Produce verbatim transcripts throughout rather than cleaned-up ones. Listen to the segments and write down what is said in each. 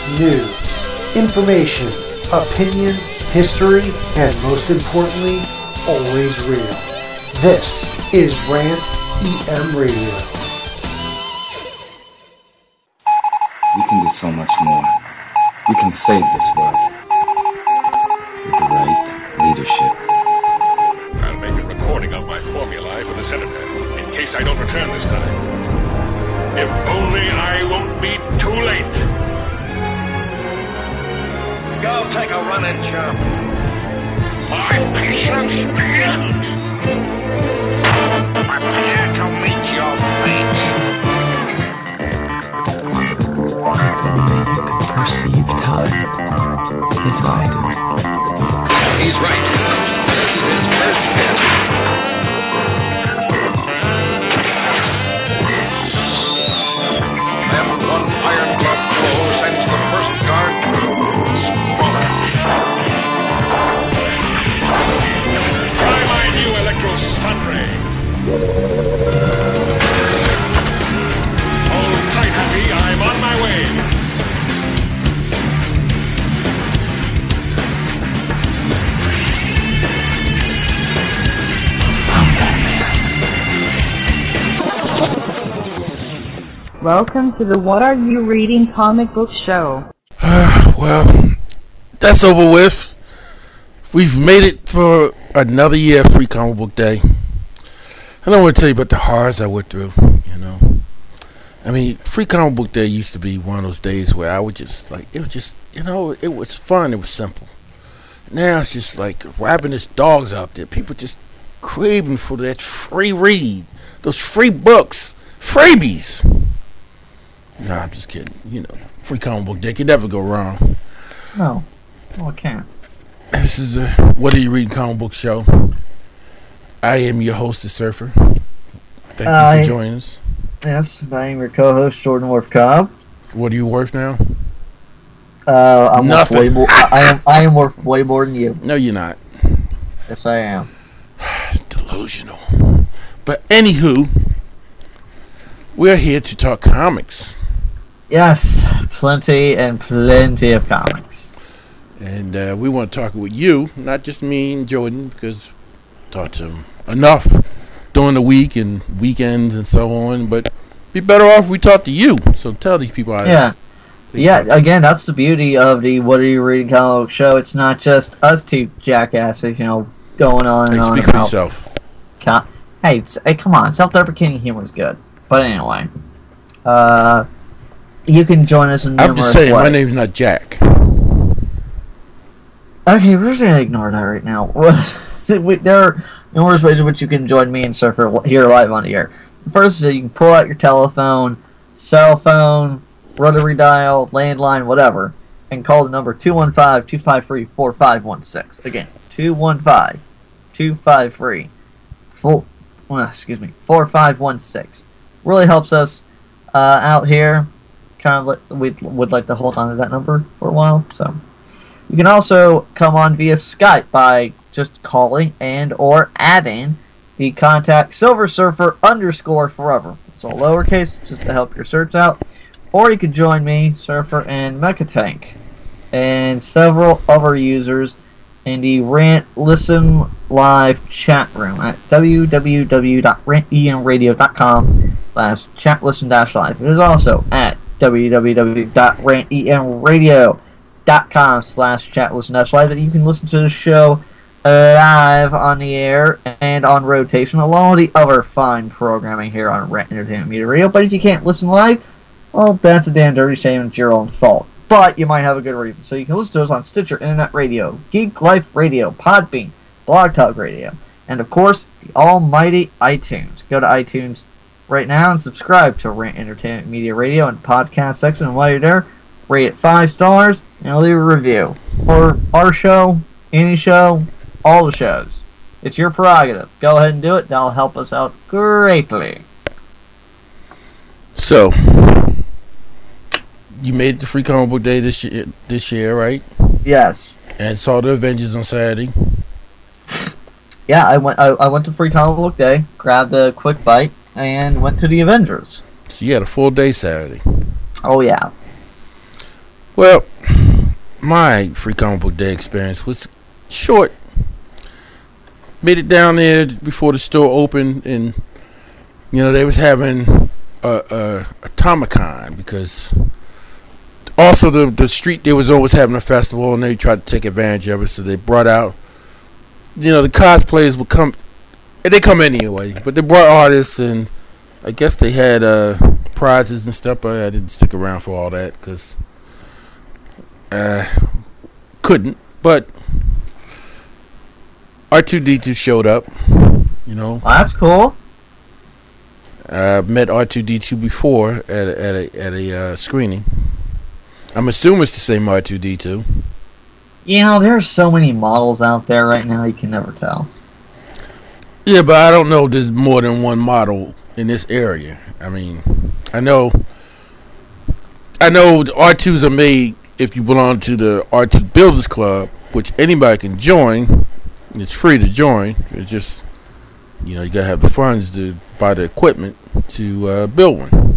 news, information, opinions, history, and most importantly, always real. This is Rant E M Radio. We can do so much more. We can save this world with the right leadership. I'll make a recording of my formulae for the senator, in case I don't return this time. If only I won't be too late. Go take a run and jump. My patience begins. Prepare to meet your fate. Perceive time divided. He's right. This is his first step. Then one iron glove blow sends the first guard sprawling. Try my new electro stun ray. Hold tight, Happy. I'm on my way. Welcome to the What Are You Reading comic book show. Well, that's over with. We've made it for another year of Free Comic Book Day. I don't want to tell you about the horrors I went through, you know. I mean, Free Comic Book Day used to be one of those days where I would just, like, it was just, you know, it was fun, it was simple. Now it's just like ravenous dogs out there. People just craving for that free read, those free books, freebies. Nah, I'm just kidding. You know, Free Comic Book Day can never go wrong. No, well, it can't. This is a What Are You Reading comic book show. I am your host, the Surfer. Thank I, you for joining us. Yes, I am your co-host, Jordan Worth Cobb. What are you worth now? Uh, I'm worth Nothing. way more. I am. I am worth way more than you. No, you're not. Yes, I am. Delusional. But anywho, we're here to talk comics. Yes, plenty and plenty of comics. And uh, we want to talk with you, not just me and Jordan, because we talked to him enough during the week and weekends and so on. But be better off if we talk to you. So tell these people how Yeah. Yeah, again, that's the beauty of the What Are You Reading comic book show. It's not just us two jackasses, you know, going on and Hey, on speak for about yourself. com- Hey, it's, hey, come on, self-deprecating humor is good. But anyway, uh, you can join us in numerous I'm just saying, ways. my name's not Jack. Okay, we're just gonna ignore that right now. We- there are numerous ways in which you can join me and Surfer here live on the air. First is that you can pull out your telephone, cell phone, rotary dial, landline, whatever, and call the number two one five, two five three, four five one six. Again, two one five, two five three, four, well, excuse me, four five one six. Really helps us uh, out here. Kind of, we would like to hold on to that number for a while. So you can also come on via Skype by just calling and or adding the contact Silver Surfer underscore forever. It's all lowercase, just to help your search out. Or you could join me, Surfer, and Mechatank, and several other users in the Rant Listen Live chat room at w w w dot rant e m radio dot com slash chat listen dash live. It is also at w w w dot rant e m radio dot com slash chat listen dash live that you can listen to the show live on the air and on rotation along with the other fine programming here on Rant Entertainment Media Radio. But if you can't listen live, well, that's a damn dirty shame. It's your own fault. But you might have a good reason. So you can listen to us on Stitcher, Internet Radio, Geek Life Radio, Podbean, Blog Talk Radio, and of course, the almighty iTunes. Go to iTunes right now and subscribe to Rant Entertainment Media Radio in the podcast section. And while you're there, rate it five stars and leave a review for our show, any show, all the shows. It's your prerogative. Go ahead and do it. That'll help us out greatly. So, you made it to Free Comic Book Day this year, this year, right? Yes. And saw the Avengers on Saturday. Yeah, I went. I, I went to Free Comic Book Day, grabbed a quick bite, and went to the Avengers. So you had a full day Saturday. Oh yeah. Well, my free comic book day experience was short. Made it down there before the store opened, and you know they was having a, a, a Tomicon, because also the the street there was always having a festival, and they tried to take advantage of it. So they brought out, you know, the cosplayers would come, and they come anyway, but they brought artists, and I guess they had uh, prizes and stuff. But I didn't stick around for all that because. Uh, couldn't, but R two D two showed up, you know. Well, that's cool. I met R two D two before at a, at a, at a uh, screening. I'm assuming it's the same R two D two. You know, there's so many models out there right now, you can never tell. Yeah, but I don't know if there's more than one model in this area. I mean, I know, I know the R twos are made if you belong to the R two Builders Club, which anybody can join. It's free to join. It's just, you know, you gotta have the funds to buy the equipment to uh, build one.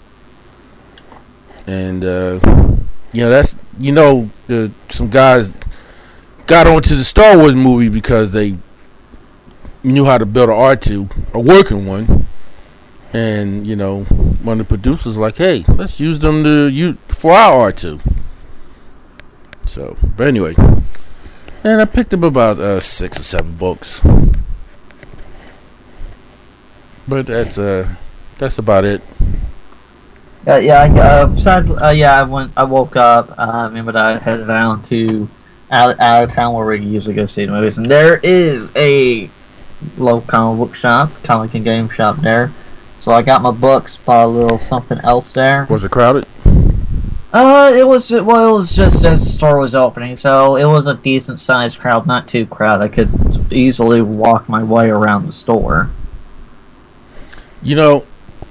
And uh, you know, that's, you know, the, some guys got onto the Star Wars movie because they knew how to build an R two, a working one. And you know, one of the producers was like, hey, let's use them to use for our R two. So, but anyway, and I picked up about uh, six or seven books, but that's uh, that's about it. Yeah, yeah. I, uh, besides, uh, yeah, I went. I woke up. I uh, remember I headed down to out out of town where we usually go see the movies, and there is a local comic book shop, comic and game shop there. So I got my books, bought a little something else there. Was it crowded? Uh, it was, well, it was just as the store was opening, so it was a decent sized crowd, not too crowded. I could easily walk my way around the store. You know,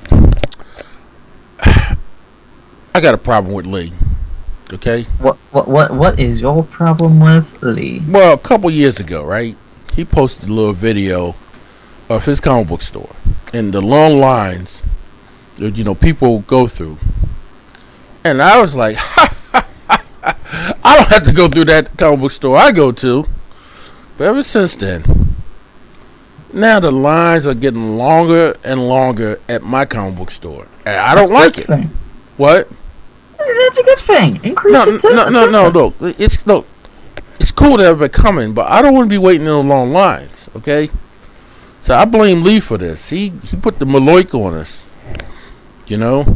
I got a problem with Lee. Okay? What, what, what, what is your problem with Lee? Well, a couple years ago, right? He posted a little video of his comic book store and the long lines that, you know, people go through. And I was like, ha, ha, ha, ha. I don't have to go through that comic book store I go to. But ever since then, now the lines are getting longer and longer at my comic book store. And I don't like it. Thing. What? That's a good thing. Increase no, the no, no, no, no. It's no. It's cool to have it coming, but I don't want to be waiting in the long lines. Okay. So I blame Lee for this. He he put the Maloik on us. You know.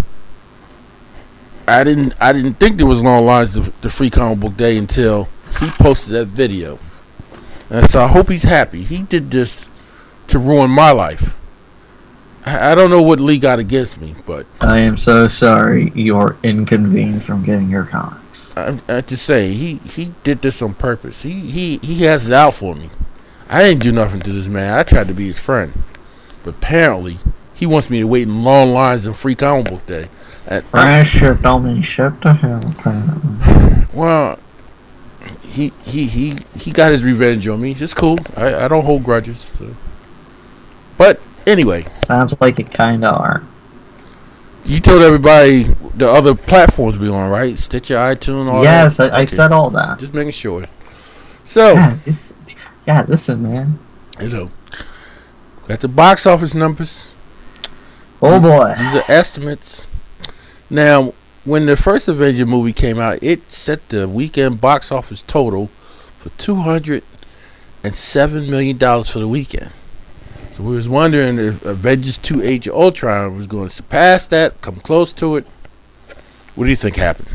I didn't I didn't think there was long lines to the free comic book day until he posted that video. And so I hope he's happy. He did this to ruin my life. I, I don't know what Lee got against me, but I am so sorry you're inconvenienced from getting your comics. I, I have to say, he, he did this on purpose. He, he, he has it out for me. I didn't do nothing to this man. I tried to be his friend. But apparently, he wants me to wait in long lines in free comic book day. Friendship don't mean shit to him, apparently. Well, he he he he got his revenge on me. It's cool. I, I don't hold grudges. So. But anyway, sounds like it kinda are. You told everybody the other platforms we on, right? Stitcher, iTunes, all yes, that. Yes, I, I okay. said all that. Just making sure. So, yeah, it's, yeah, listen, man. You know, got the box office numbers. Oh boy, these are estimates. Now, when the first Avenger movie came out, it set the weekend box office total for two hundred seven million dollars for the weekend. So we was wondering if Avengers two Age of Ultron was going to surpass that, come close to it. What do you think happened?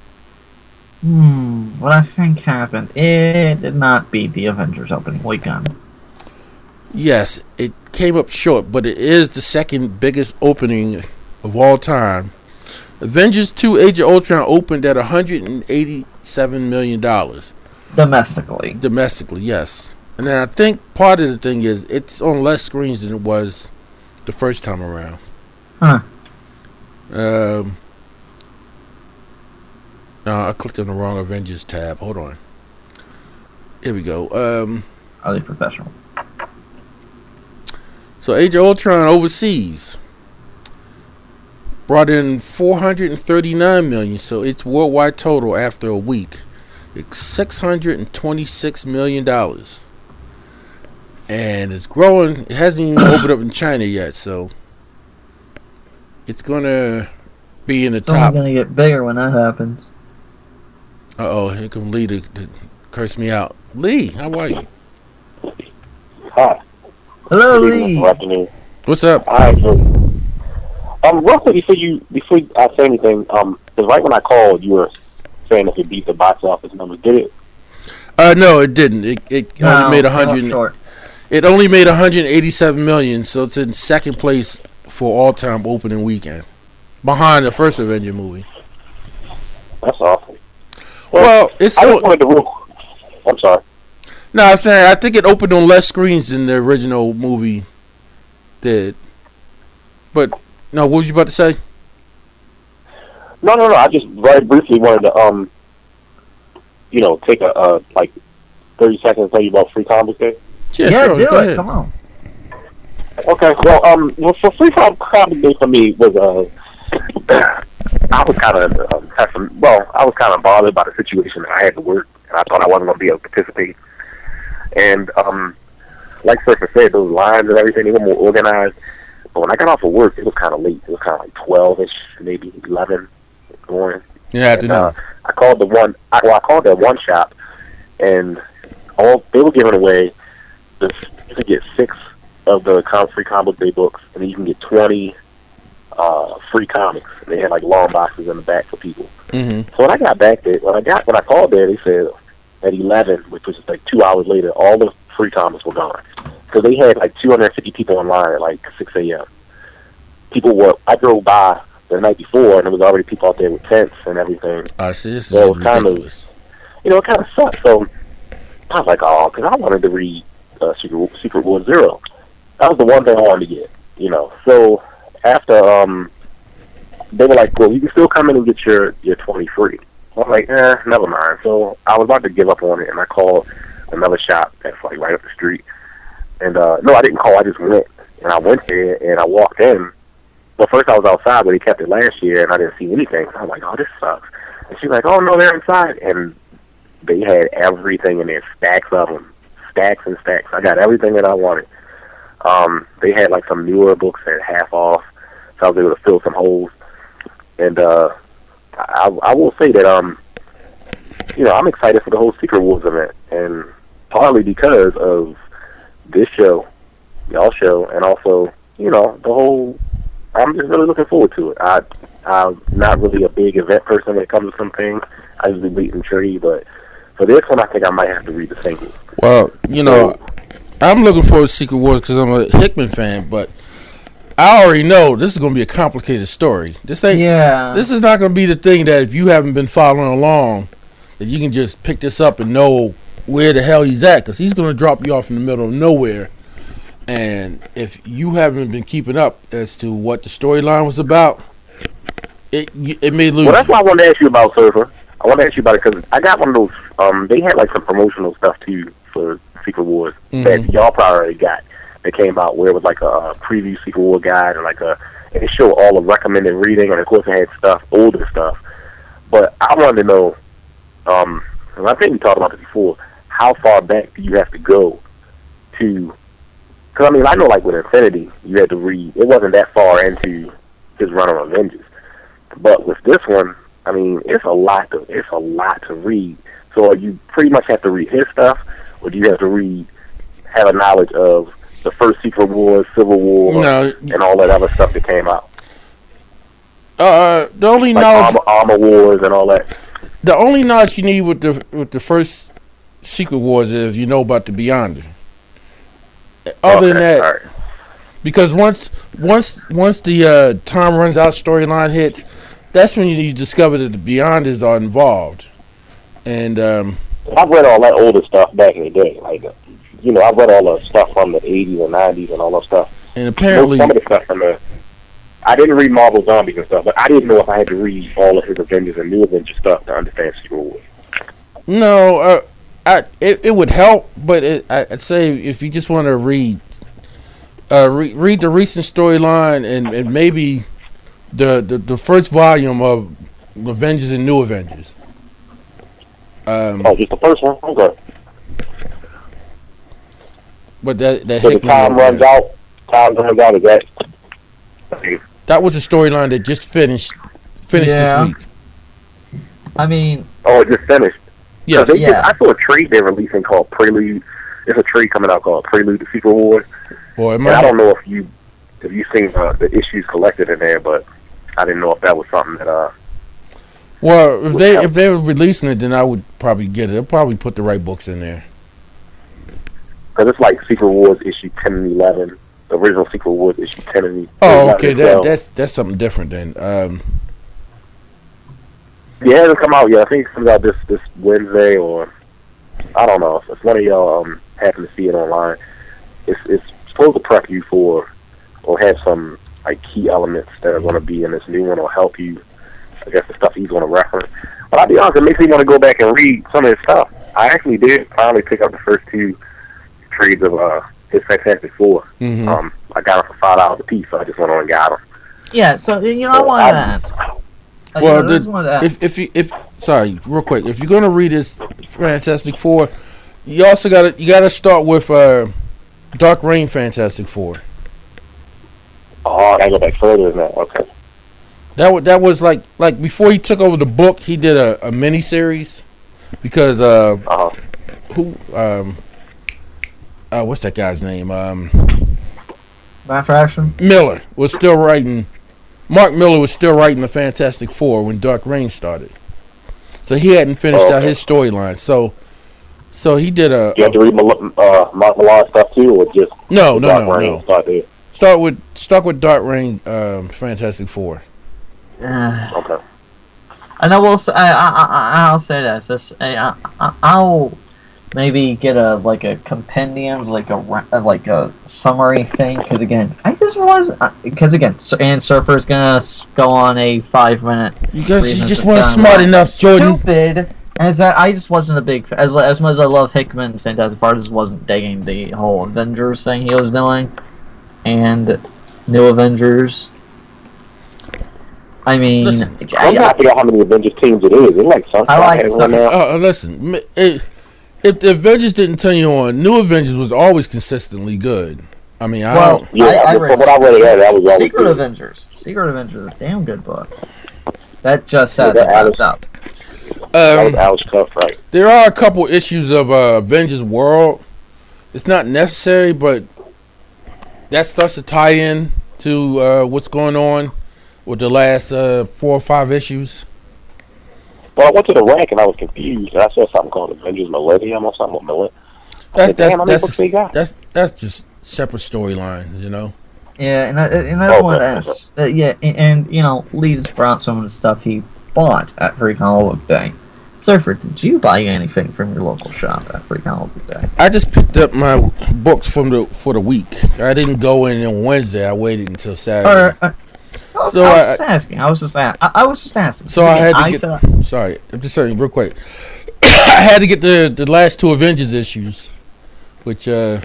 Hmm, what I think happened, it did not beat the Avengers opening weekend. Yes, it came up short, but it is the second biggest opening of all time. Avengers two Age of Ultron opened at one hundred eighty-seven million dollars. Domestically. Domestically, yes. And then I think part of the thing is it's on less screens than it was the first time around. Huh. Um. No, I clicked on the wrong Avengers tab. Hold on. Here we go. Um. Highly professional. So Age of Ultron overseas brought in four hundred thirty-nine million dollars, so its worldwide total after a week is six hundred twenty-six million dollars. And it's growing. It hasn't even opened up in China yet, so it's going to be in the It's top. only going to get bigger when that happens. Uh-oh, here come Lee to, to curse me out. Lee, how are you? Hi. Hello, Good evening, Lee. good afternoon. What's up? Hi, so, um, roughly before you before I say anything, um, because right when I called, you were saying if it beat the box office numbers. Did it? Uh, no, it didn't. It it No, only made a it fell hundred. short. It only made one hundred eighty-seven million, so it's in second place for all-time opening weekend, behind the first Avenger movie. That's awful. Well, it's I still, just wanted to. Real, I'm sorry. no. I'm saying I think it opened on less screens than the original movie did. But no, what was you about to say? No, no, no. I just very briefly wanted to, um, you know, take a uh, like thirty seconds to tell you about Free Comic Day. Yeah, Yeah, sure, do go it. ahead. Come on. Okay. Well, um, well, for Free Comic Day for me was uh, I was kind of um, had some. Well, I was kind of bothered by the situation. I had to work, and I thought I wasn't going to be able to participate. And um, like Surfer said, those lines and everything, they were more organized. But when I got off of work, it was kind of late. It was kind of like twelve-ish, maybe eleven in the morning. Yeah, I do And, know. uh, I called the one. I, well, I called that one shop, and all they were giving away this. You could get six of the com- Free Comic Day books, and then you can get twenty uh, free comics. And they had like long boxes in the back for people. Mm-hmm. So when I got back there, when I got when I called there, they said at eleven, which was like two hours later, all the free comics were gone. So they had like two hundred fifty people in line at like six a.m. People were. I drove by the night before, and there was already people out there with tents and everything. Uh, so this is So it's kind of- ridiculous. You know, it kind of sucked. So I was like, oh, because I wanted to read uh, Secret Secret War Zero. That was the one thing I wanted to get. You know, so after um, they were like, well, you can still come in and get your your twenty free. I'm like, eh, never mind. So I was about to give up on it, and I called another shop that's like right up the street. And uh, no, I didn't call. I just went, and I went there, and I walked in. But first I was outside, but he kept it last year, and I didn't see anything. So I'm like, oh, this sucks. And she's like, oh, no, they're inside. And they had everything in there, stacks of them, stacks and stacks. I got everything that I wanted. Um, they had, like, some newer books at half off, so I was able to fill some holes. And uh, I, I will say that, um, you know, I'm excited for the whole Secret Wars event, and partly because of this show, y'all show, and also, you know, the whole... I'm just really looking forward to it. I, I'm not really a big event person when it comes to some things. I usually wait and trade, but for this one, I think I might have to read the singles. Well, you know, I'm looking forward to Secret Wars because I'm a Hickman fan, but I already know this is going to be a complicated story. This ain't. Yeah. This is not going to be the thing that if you haven't been following along, that you can just pick this up and know where the hell he's at, because he's going to drop you off in the middle of nowhere. And if you haven't been keeping up as to what the storyline was about, it it may lose. Well, that's why I wanted to ask you about Surfer. I wanted to ask you about it because I got one of those. Um, they had like some promotional stuff too for Secret Wars Mhm. that y'all probably already got. That came out where it was like a, uh preview Secret War guide and like a and it showed all the recommended reading, and of course it had stuff, older stuff. But I wanted to know, um, and I think we talked about this before, how far back do you have to go to? Because, I mean, I know, like, with Infinity, you had to read. It wasn't that far into his run on Avengers. But with this one, I mean, it's a lot to it's a lot to read. So you pretty much have to read his stuff, or do you have to read, have a knowledge of the first Secret Wars, Civil War, No. and all that other stuff that came out? Uh, the only Like knowledge, Armor, Armor Wars and all that. the only knowledge you need with the with the first Secret Wars is you know about the Beyonder. Other than Okay, that, all right. because once once once the uh, time runs out storyline hits, that's when you, you discover that the Beyonders are involved, and um, I've read all that older stuff back in the day. Like, uh, you know, I've read all the stuff from the eighties and nineties and all that stuff. and apparently Some of the stuff from the... I didn't read Marvel Zombies and stuff, but I didn't know if I had to read all of his Avengers and New Avengers stuff to understand Secret Wars. no, uh, I it, it would help, but it, I, I'd say if you just want to read, uh, re- read the recent storyline and, and maybe the, the the first volume of Avengers and New Avengers. Um, Oh, just the first one? Okay. but that that So the Hickman time wrote runs that. out. Time runs out. Is that? That was a storyline that just finished finished Yeah. this week. I mean, Oh, it just finished. Yes. They Yeah. just, I saw a trade they're releasing called Prelude. There's a trade coming out called Prelude to Secret Wars. Boy, it And might I don't know if you if you seen uh, the issues collected in there, but I didn't know if that was something that uh. Well, if would they help. if they were releasing it, then I would probably get it. They'll probably put the right books in there. Because it's like Secret Wars issue ten and eleven. The original Secret Wars issue ten and Oh, eleven okay. as That well. that's that's something different then. Um, Yeah, it hasn't come out yet. I think it comes out this this Wednesday, or I don't know. If one of y'all um, happen to see it online, it's it's supposed to prep you for, or have some like key elements that are going to be in this new one, or help you. I guess the stuff he's going to reference. But I'll be honest, it makes me want to go back and read some of his stuff. I actually did finally pick up the first two trades of uh, his Fantastic Four. mhm. Um, I got them for five dollars a piece, so I just went on and got them. yeah. So you know, I Well, wanted to I- ask. Uh, Well, you know, this the- is one of the- if if you if sorry, real quick, if you're gonna read this Fantastic Four, you also gotta you gotta start with uh, Dark Reign Fantastic Four. Oh, I gotta go back further than that. Okay. That was that was like like before he took over the book, he did a, a mini series because uh Uh-huh. who um uh what's that guy's name um Matt Fraction. Miller was still writing. Mark Miller was still writing the Fantastic Four when Dark Reign started, so he hadn't finished Oh, out okay. his storyline. So so he did a, You have to read Mal- uh, Mark Millar stuff too, or just no the no Dark no Reign no Start there. start with start with Dark Reign um, Fantastic Four. Uh, Okay. and I will say, I, I, I, I'll say this. this I, I, I'll maybe get a like a compendium, like a ra- like a summary thing. Because again, I just was because again, so, and Surfer's gonna s- go on a five minute. You guys three you minutes just of weren't time. smart enough, Jordan. Stupid. As that, I just wasn't a big fa- as as much as I love Hickman's Fantastic Four, I just wasn't digging the whole Avengers thing he was doing, and New Avengers. I mean, Listen, I'm I, trying to figure out how many Avengers teams it is. It's like some I like one some- now. Uh, listen, m- it, if the Avengers didn't turn you on, New Avengers was always consistently good. I mean, I well, don't, Yeah, I, I from read what I read, yeah, that was always Secret good. Avengers. Secret Avengers is a damn good book. That just Yeah, sadly that Alex- wrapped up. That was um, Alex Cuff, right? there are a couple issues of uh, Avengers World. It's not necessary, but that starts to tie in to uh, what's going on with the last uh, four or five issues. Well, I went to the rack and I was confused. And I saw something called Avengers Millennium or something. Millennium. That's said, that's "Damn, how many that's books they got?" that's that's just separate storylines, you know. Yeah, and I, and I Oh, want to okay, ask, uh, yeah, and, and you know, Lee just brought some of the stuff he bought at Free Comic Book Day. Surfer, did you buy anything from your local shop at Free Comic Book Day? I just picked up my books from the for the week. I didn't go in on Wednesday. I waited until Saturday. Or, uh, oh, So I was I- just asking. I was just asking. I, I was just asking. So I had to I get. said, Sorry, I'm just saying real quick. I had to get the the last two Avengers issues, which uh,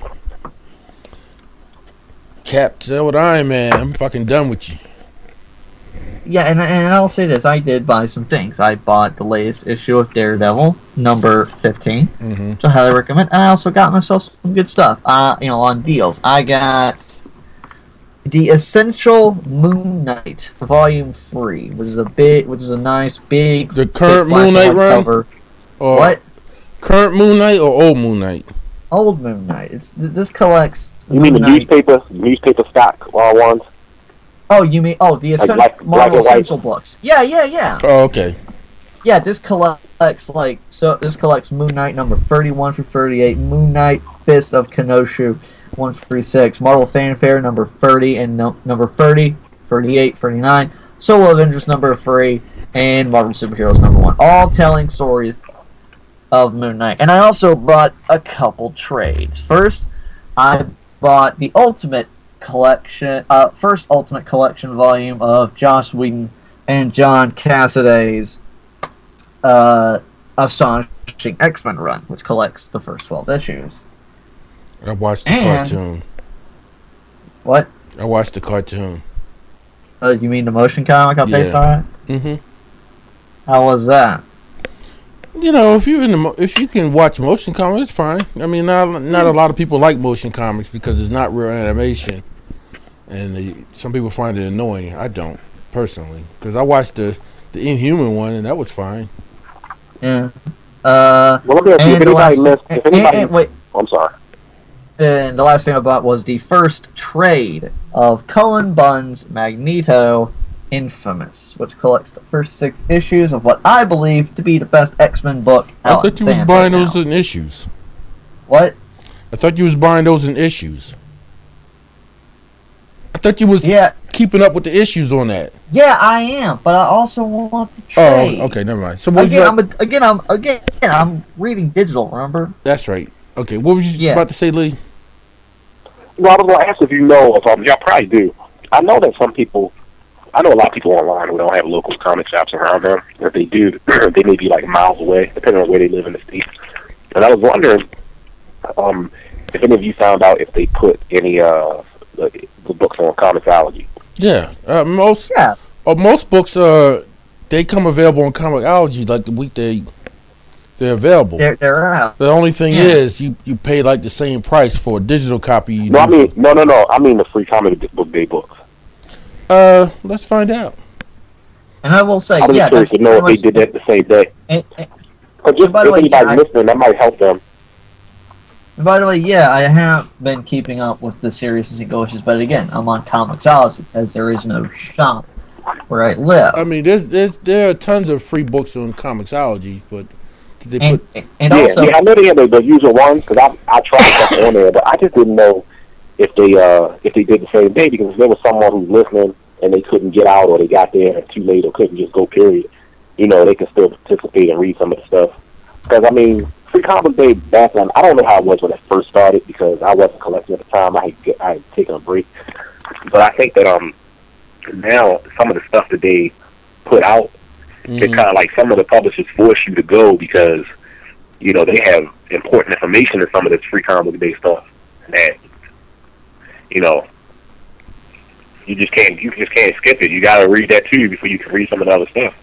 capped uh, with Iron Man. I'm fucking done with you. yeah, and and I'll say this: I did buy some things. I bought the latest issue of Daredevil, number fifteen, Mm-hmm. which I highly recommend. And I also got myself some good stuff. Uh, you know, on deals. I got the Essential Moon Knight, Volume Three, which is a big, which is a nice big. The current thick black Moon Knight and white run? cover. Or What? Current Moon Knight or old Moon Knight? Old Moon Knight. It's th- this collects. You mean the Moon Knight- newspaper, newspaper stock uh, ones? Oh, you mean oh the Essential black- black Marvel and white. Essential books? Yeah, yeah, yeah. Oh, okay. Yeah, this collects like so. This collects Moon Knight number thirty-one through thirty-eight, Moon Knight Fist of Kenosha one through six, Marvel Fanfare number thirty and no, number thirty, thirty-eight, thirty-nine, Solo Avengers number three, and Marvel Superheroes number one, all telling stories of Moon Knight. And I also bought a couple trades. First, I bought the Ultimate Collection, uh, first Ultimate Collection volume of Joss Whedon and John Cassaday's uh, Astonishing X-Men run, which collects the first twelve issues. I watched the And- cartoon. What? I watched the cartoon. Uh, you mean the motion comic I based Yeah. on it? Mm-hmm. How was that? You know, if you're in the mo- if you can watch motion comics, it's fine. I mean, not not a lot of people like motion comics because it's not real animation, and they, some people find it annoying. I don't personally, because I watched the the Inhuman one and that was fine. Yeah. Uh, Well, let me ask you, if and the anybody last, missed, and, if anybody, and- wait, I'm sorry. and the last thing I bought was the first trade of Cullen Bunn's Magneto Infamous, which collects the first six issues of what I believe to be the best X-Men book I out thought you was stands buying right those now. in issues. What? I thought you was buying those in issues. I thought you was Yeah, keeping up with the issues on that. yeah, I am, but I also want the trade. Oh, okay, never mind. So what was Again, you I'm a, again, I'm again, I'm reading digital. Remember? That's right. Okay, what was you Yeah. about to say, Lee? Well, I was going to ask if you know of um, y'all probably do. I know that some people, I know a lot of people online who don't have local comic shops around them. If they do, they may be like miles away, depending on where they live in the States. And I was wondering um, if any of you found out if they put any uh, the, the books on Comixology. Yeah, uh, most Yeah. uh, most books uh they come available on Comixology like the week they they're available. They're they're out. The only thing Yeah. is you, you pay like the same price for a digital copy. You No, I do mean, no, no, no. I mean the free comic book day books. for- uh, let's find out. And I will say, I was yeah, curious that's to know if pretty they much- did that the same day. And, and, Or just by the if way, anybody's yeah, I- listening, that might help them. and by the way, yeah, I have been keeping up with the series as it goes, but again, I'm on Comixology because there is no shop where I live. I mean, there's there's there are tons of free books on Comixology, but did they and put and yeah, also, yeah, I know they had the, the usual ones because I I tried stuff on there, but I just didn't know if they uh if they did the same day because if there was someone who's listening and they couldn't get out or they got there too late or couldn't just go period, you know, they could still participate and read some of the stuff. Because I mean, Free Comic Day back then, I don't know how it was when it first started because I wasn't collecting at the time. I had, I had taken a break, but I think that um now some of the stuff that they put out, Mhm. it's kind of like some of the publishers force you to go because you know they have important information in some of this Free Comic Day stuff that you know you just can't you just can't skip it. You got to read that too before you can read some of the other stuff.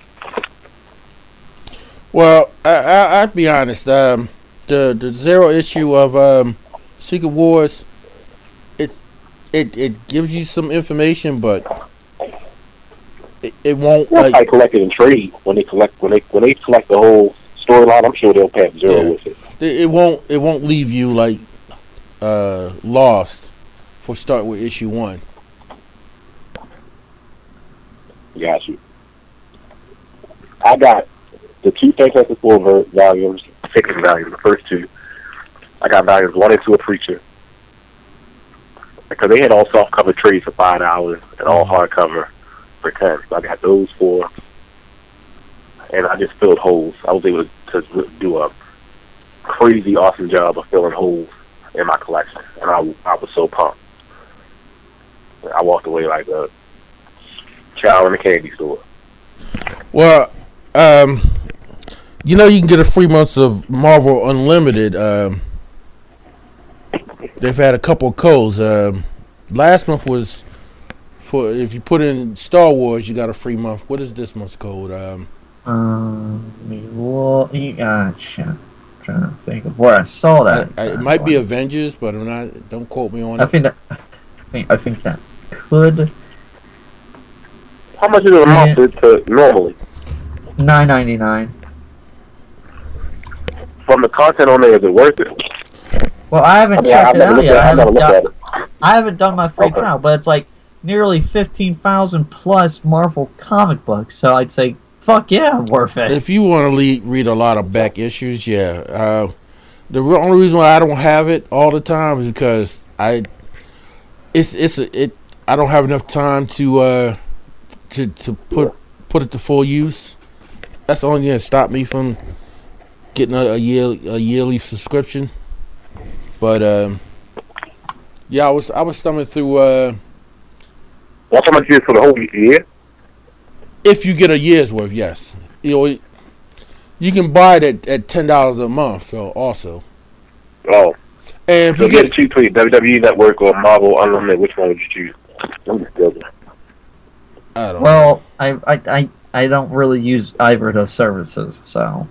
Well, I, I, I'd be honest. Um, the the zero issue of um, Secret Wars, it it it gives you some information, but it, it won't They'll like probably collect it in trade when they collect when they when they collect the whole storyline. I'm sure they'll pack zero Yeah. with it. it, it won't it won't leave you like uh, lost for start with issue one. Got you. I got the two Fantastic Four ver- volumes, six volumes, the first two. I got volumes one and two of Preacher. Because they had all soft-cover trades for five dollars and all hardcover for ten. So I got those four. And I just filled holes. I was able to, to do a crazy awesome job of filling holes in my collection. And I, I was so pumped. I walked away like a child in a candy store. Well, um, you know you can get a free month of Marvel Unlimited. Um, they've had a couple of codes. Um, last month was for if you put in Star Wars, you got a free month. What is this month's code? Um, um, what you gotcha? Trying to think of where I saw I, that. I, it might be Avengers, but I'm not. Don't quote me on I it. think that. I think I think that could How much is it a month to, to normally? nine ninety nine. From the content on there, is it worth it? Well, I haven't I mean, checked I've it never out looked yet. at, I I've never haven't, looked done, at it. I haven't done my free Okay. trial, but it's like nearly fifteen thousand plus Marvel comic books. So I'd say, fuck yeah, worth it. If you want to read, read a lot of back issues, yeah. Uh, the re- only reason why I don't have it all the time is because I, it's it's a, it. I don't have enough time to uh, to to put put it to full use. That's the only thing that stopped me from getting a, a year a yearly subscription. But um, yeah, I was I was thumbing through. Uh, That's how much it is for the whole year? if you get a year's worth, yes, you know, you can buy it at, at ten dollars a month. So also, Oh. and if So you if you get had to choose between W W E Network or Marvel Unlimited, which one would you choose? I'm just joking. I don't Well, know. I, I, I, I don't really use either of those services, so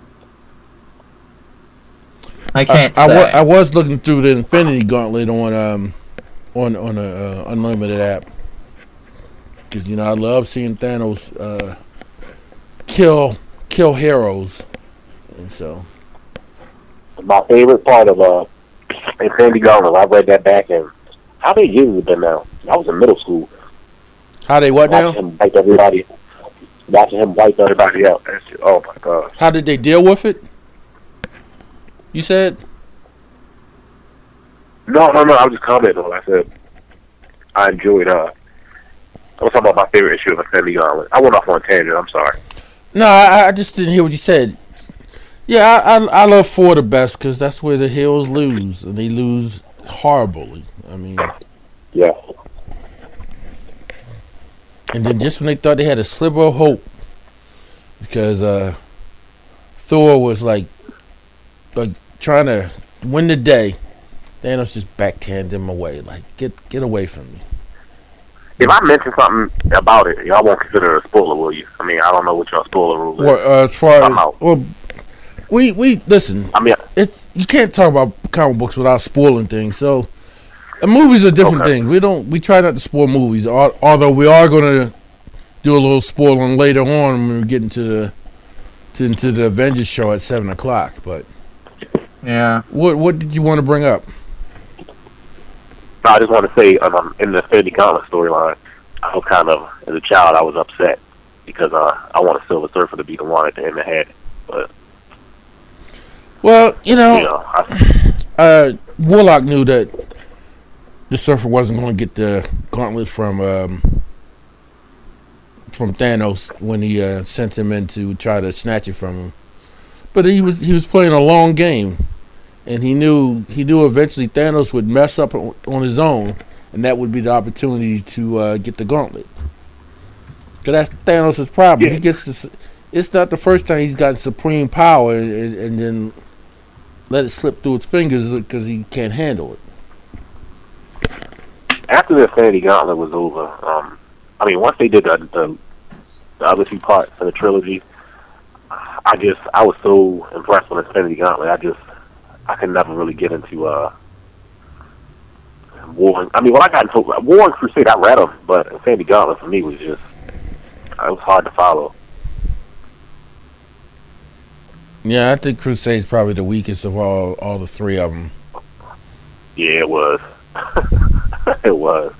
I can't I, I, say. wa- I was looking through the Infinity Gauntlet on um on on a uh, unlimited app because you know I love seeing Thanos uh, kill kill heroes, and so My favorite part of uh, Infinity Gauntlet, I read that back in, how many years has it been now? I was in middle school. how they what now? Watching him wipe everybody, watching him wipe everybody out. That's just, oh my gosh. How did they deal with it? You said No, no, no. I was just commenting on it. I said I enjoyed. Uh, I was talking about my favorite issue of Infinity Gauntlet. I went off on a tangent. I'm sorry. no. I, I just didn't hear what you said. Yeah, I I, I love four the best because that's where the heroes lose and they lose horribly. I mean, Yeah. and then just when they thought they had a sliver of hope, because uh, Thor was like like trying to win the day, Thanos just backhanded him away. Like, get get away from me. If I mention something about it, y'all won't consider it a spoiler, will you? I mean, I don't know what your spoiler rule is. Well, uh, as far I'm as out. well, we we listen. I mean, It's you can't talk about comic books without spoiling things. So, uh, movies are different Okay. things. We don't we try not to spoil movies. al- Although we are going to do a little spoiling later on when we get into the to, into the Avengers show at seven o'clock. But Yeah. what what did you want to bring up? no, I just want to say, um, in the Infinity Gauntlet storyline, I was kind of, as a child, I was upset because uh, I wanted Silver Surfer to be the one at the end that had it. But, Well, you know, you know, I, uh, Warlock knew that the Surfer wasn't going to get the gauntlet from um, from Thanos when he uh, sent him in to try to snatch it from him. But he was he was playing a long game, and he knew he knew eventually Thanos would mess up on, on his own, and that would be the opportunity to uh, get the gauntlet. Because that's Thanos' problem. Yeah. He gets this, it's not the first time he's gotten supreme power and, and, and then let it slip through his fingers because he can't handle it. after the Infinity Gauntlet was over, um, I mean, once they did the, the, the other two parts of the trilogy, I just, I was so impressed with Infinity Gauntlet. I just, I could never really get into uh, War. I mean, when I got into War and Crusade, I read them, but Infinity Gauntlet for me was just, it was hard to follow. Yeah, I think Crusade's probably the weakest of all all the three of them. Yeah, it was. It was.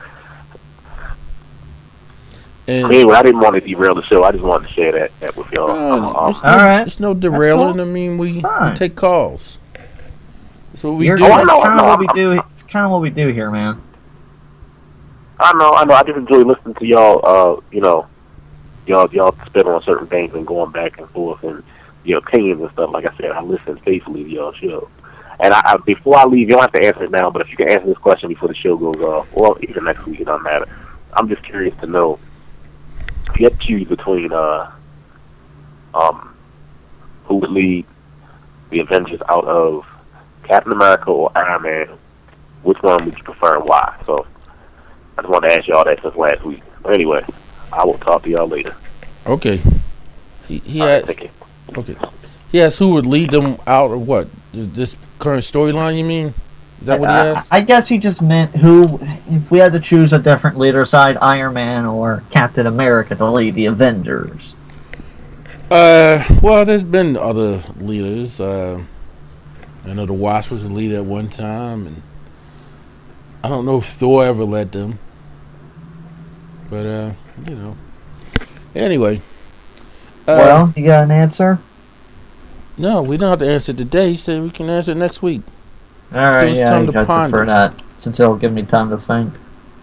And Anyway, I didn't want to derail the show. I just wanted to share that, that with y'all. uh, Um, it's no, All right. it's no derailing. cool. I mean, we, we fine. take calls. That's what we You're, do. Oh, I that's know, I kind know, of what I'm- we do. It's kind of what we do here, man. I know, I know. I just enjoy listening to y'all. Uh, you know, y'all y'all spit on certain things and going back and forth and your opinions and stuff. Like I said, I listen faithfully to y'all show. And I, I, before I leave, you don't have to answer it now. But if you can answer this question before the show goes off, or even next week, it doesn't matter. I'm just curious to know if you had to choose between uh, um, who would lead the Avengers out of Captain America or Iron Man. Which one would you prefer and why? So. I just wanted to ask y'all that since last week. But anyway, I will talk to y'all later. Okay. He, he All right, asked. thank you. Okay. He asked who would lead them out of what? This current storyline? You mean? Is that what he I, asked? I guess he just meant who, if we had to choose a different leader side, Iron Man or Captain America to lead the Avengers. Uh, well, there's been other leaders. Uh, I know the Wasp was a leader at one time, and I don't know if Thor ever led them. But uh, you know. Anyway. Uh, Well, you got an answer? no, we don't have to answer today. He said we can answer it next week. All right, was yeah, time you to guys ponder. prefer that, since it'll give me time to think.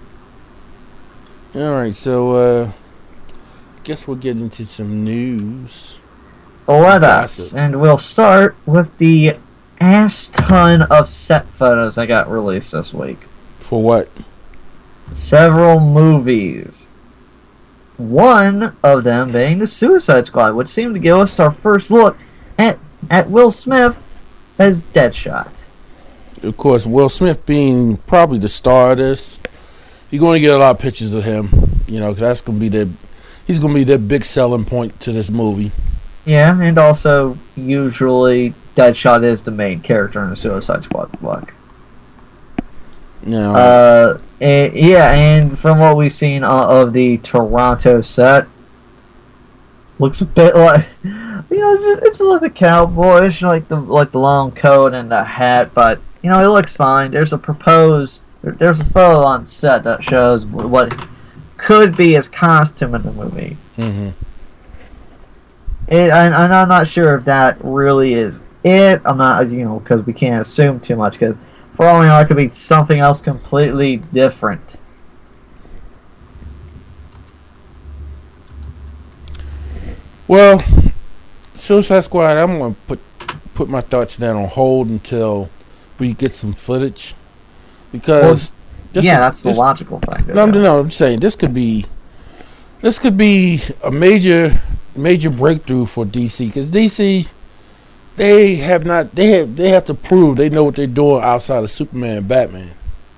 All right, so uh, guess we'll get into some news. Let Gossip. us, and we'll start with the ass ton of set photos I got released this week. For what? Several movies. One of them being the Suicide Squad, which seemed to give us our first look at, at Will Smith as Deadshot. Of course, Will Smith being probably the star of this, you're going to get a lot of pictures of him. You know, 'cause that's going to be the he's gonna be the big selling point to this movie. Yeah, and also usually Deadshot is the main character in the Suicide Squad book. No. Uh, and, yeah, and from what we've seen uh, of the Toronto set, looks a bit like, you know, it's, it's a little bit cowboyish, like the like the long coat and the hat, but you know, it looks fine. There's a proposed, there's a photo on set that shows what could be his costume in the movie. Mm-hmm. It, and, and I'm not sure if that really is it. I'm not, you know, because we can't assume too much, because for all we know, it could be something else completely different. Well, Suicide Squad, I'm going to put put my thoughts down on hold until we get some footage. Because... Well, yeah, that's the this, logical factor. No, no, no, I'm saying this could be... This could be a major... major breakthrough for D C, because D C, they have not they have they have to prove they know what they're doing outside of Superman and Batman,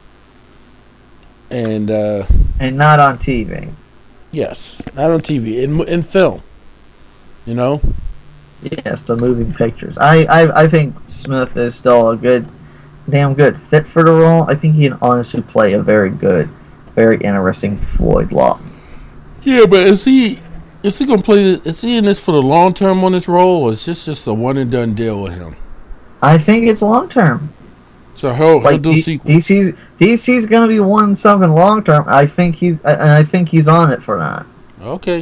and uh, and not on T V. Yes, not on T V, in in film, you know. Yes, the moving pictures. I, I I think Smith is still a good, damn good fit for the role. I think he can honestly play a very good, very interesting Floyd Law. Yeah, but is he? Is he gonna play? Is he in this for the long term on this role, or is this just a one and done deal with him? I think it's long term. So he'll, like he'll do D- sequels. D C's D C's gonna be wanting something long term. I think he's and I think he's on it for that. Okay.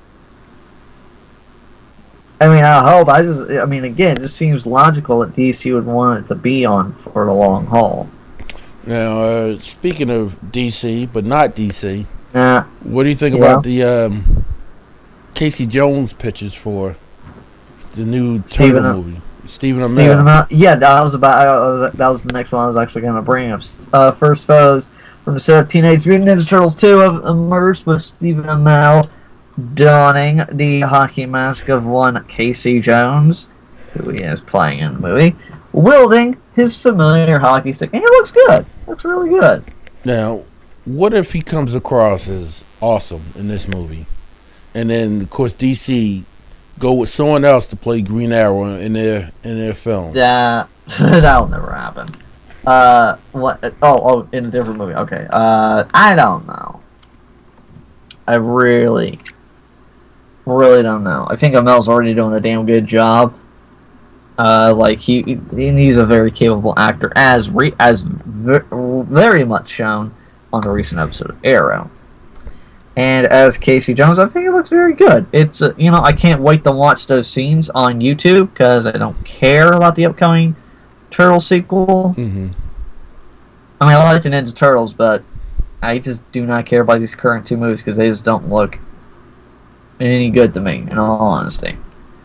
I mean, I hope. I just. I mean, again, it just seems logical that D C would want it to be on for the long haul. Now, uh, speaking of D C, but not D C, uh, what do you think yeah. about the? Um, Casey Jones pitches for the new Turtle Stephen, movie. Stephen Amell. Stephen Amell. Yeah, that was about. Uh, that was the next one I was actually going to bring up. Uh, first photos from the set of Teenage Mutant Ninja Turtles two have emerged with Stephen Amell donning the hockey mask of one Casey Jones, who he is playing in the movie, wielding his familiar hockey stick, and he looks good. Looks really good. Now, what if he comes across as awesome in this movie? And then, of course, D C go with someone else to play Green Arrow in their in their film. That that'll never happen. Uh, what? Oh, oh, in a different movie. Okay. Uh, I don't know. I really, really don't know. I think Amell's already doing a damn good job. Uh, like he, he's a very capable actor, as re, as very much shown on the recent episode of Arrow. And as Casey Jones, I think it looks very good. It's uh, you know, I can't wait to watch those scenes on YouTube because I don't care about the upcoming Turtle sequel. Mm-hmm. I mean, I like the Ninja Turtles, but I just do not care about these current two movies because they just don't look any good to me, in all honesty.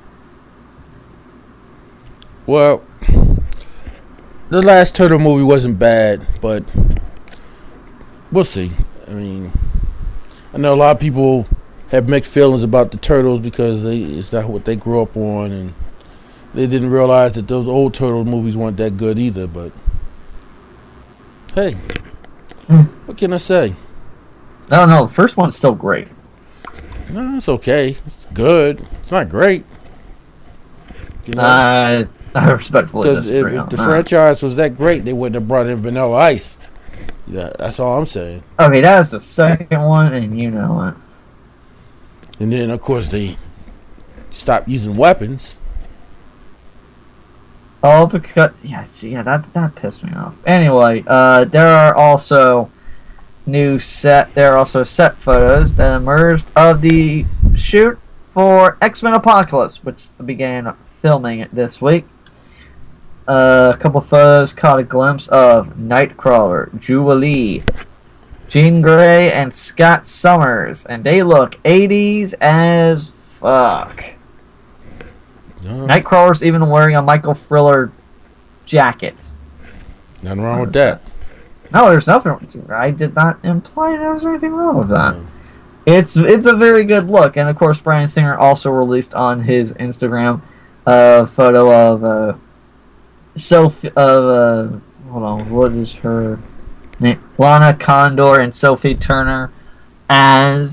Well, the last Turtle movie wasn't bad, but we'll see. I mean, I know a lot of people have mixed feelings about the Turtles because they, it's not what they grew up on, and they didn't realize that those old Turtle movies weren't that good either. But hey, mm. what can I say? No, no, the first one's still great. No, it's okay. It's good. It's not great. You know? Uh, I respectfully Because if, if the that. franchise was that great, they wouldn't have brought in Vanilla Ice. Yeah, that's all I'm saying. Okay, that's the second one, and you know it. And then, of course, they stopped using weapons. Oh, because yeah, yeah, that that pissed me off. Anyway, uh, there are also new set. There are also set photos that emerged of the shoot for X-Men Apocalypse, which began filming this week. Uh, a couple photos caught a glimpse of Nightcrawler, Jubilee, Jean Grey, and Scott Summers, and they look eighties as fuck. No. Nightcrawler's even wearing a Michael Thriller jacket. Nothing wrong with that. No, there's nothing. I did not imply there was anything wrong with that. No. It's it's a very good look, and of course, Bryan Singer also released on his Instagram a photo of uh, Sophie of uh, hold on, what is her name? Lana Condor and Sophie Turner as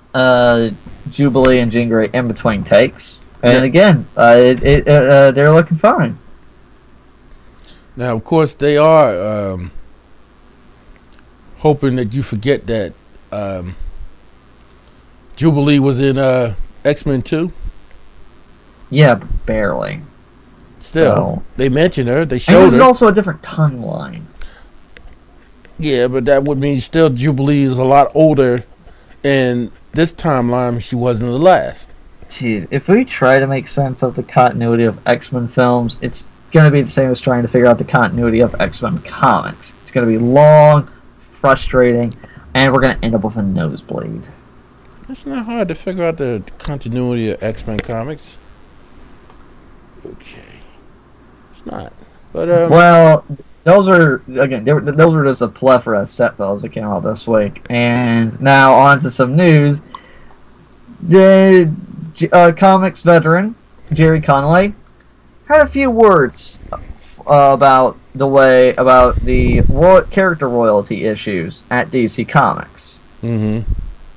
uh, Jubilee and Jean Grey in between takes, and Yeah. again, uh, it, it, uh, they're looking fine. Now, of course, they are um, hoping that you forget that um, Jubilee was in uh, X-Men two. Yeah, but barely. Still, So- they mentioned her. They And showed this is her. also a different timeline. Yeah, but that would mean still Jubilee is a lot older, and this timeline she wasn't the last. Jeez, if we try to make sense of the continuity of X-Men films, it's going to be the same as trying to figure out the continuity of X-Men comics. It's going to be long, frustrating, and we're going to end up with a nosebleed. It's not hard to figure out the continuity of X-Men comics. Okay, it's not. But um, Well, those are, again, they were, those were just a plethora of set films that came out this week. And now on to some news. The uh, comics veteran, Jerry Conway, had a few words uh, about the way, about the ro- character royalty issues at D C Comics. mm-hmm.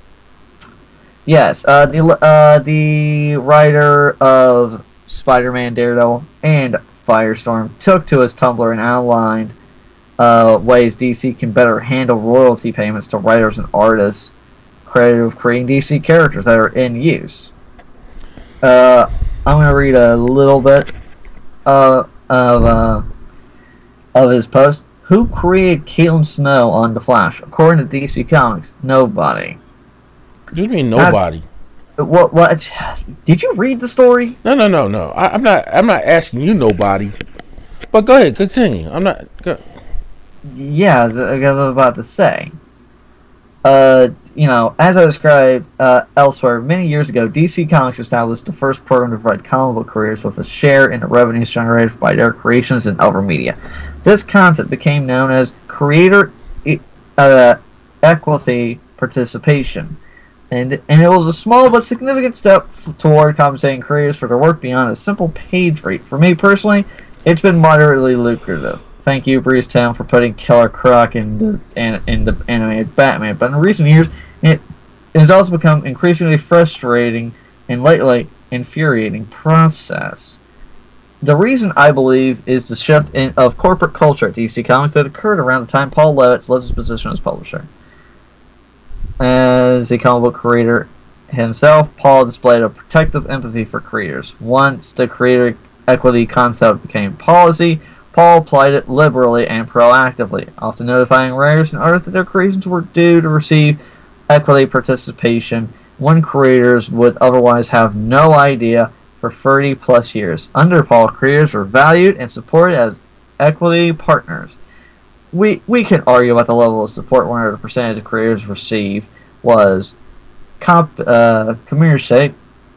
Yes, uh, the uh, the writer of Spider-Man, Daredevil, and Firestorm took to his Tumblr and outlined uh, ways D C can better handle royalty payments to writers and artists credited with creating D C characters that are in use. Uh, I'm going to read a little bit uh, of uh, of his post. Who created Caitlin Snow on The Flash? According to D C Comics, nobody. What do you mean nobody? What? What? Did you read the story? No, no, no, no. I, I'm not. I'm not asking you nobody. But go ahead, continue. I'm not. Go. Yeah, as, as I was about to say. Uh, you know, as I described uh, elsewhere, many years ago, D C Comics established the first program to provide comic book creators with a share in the revenues generated by their creations in other media. This concept became known as creator e- uh, equity participation. And, and it was a small but significant step f- toward compensating creators for their work beyond a simple page rate. For me personally, it's been moderately lucrative. Thank you, Breeze Town, for putting Killer Croc in the, in, in the animated Batman. But in recent years, it has also become increasingly frustrating and lately infuriating process. The reason, I believe, is the shift in, of corporate culture at D C Comics that occurred around the time Paul Levitz left his position as publisher. As a comic book creator himself, Paul displayed a protective empathy for creators. Once the creator equity concept became policy, Paul applied it liberally and proactively, often notifying writers and artists that their creations were due to receive equity participation when creators would otherwise have no idea for thirty plus years. Under Paul, creators were valued and supported as equity partners. We we can argue about the level of support whenever the percentage of creators received was comp uh commensurate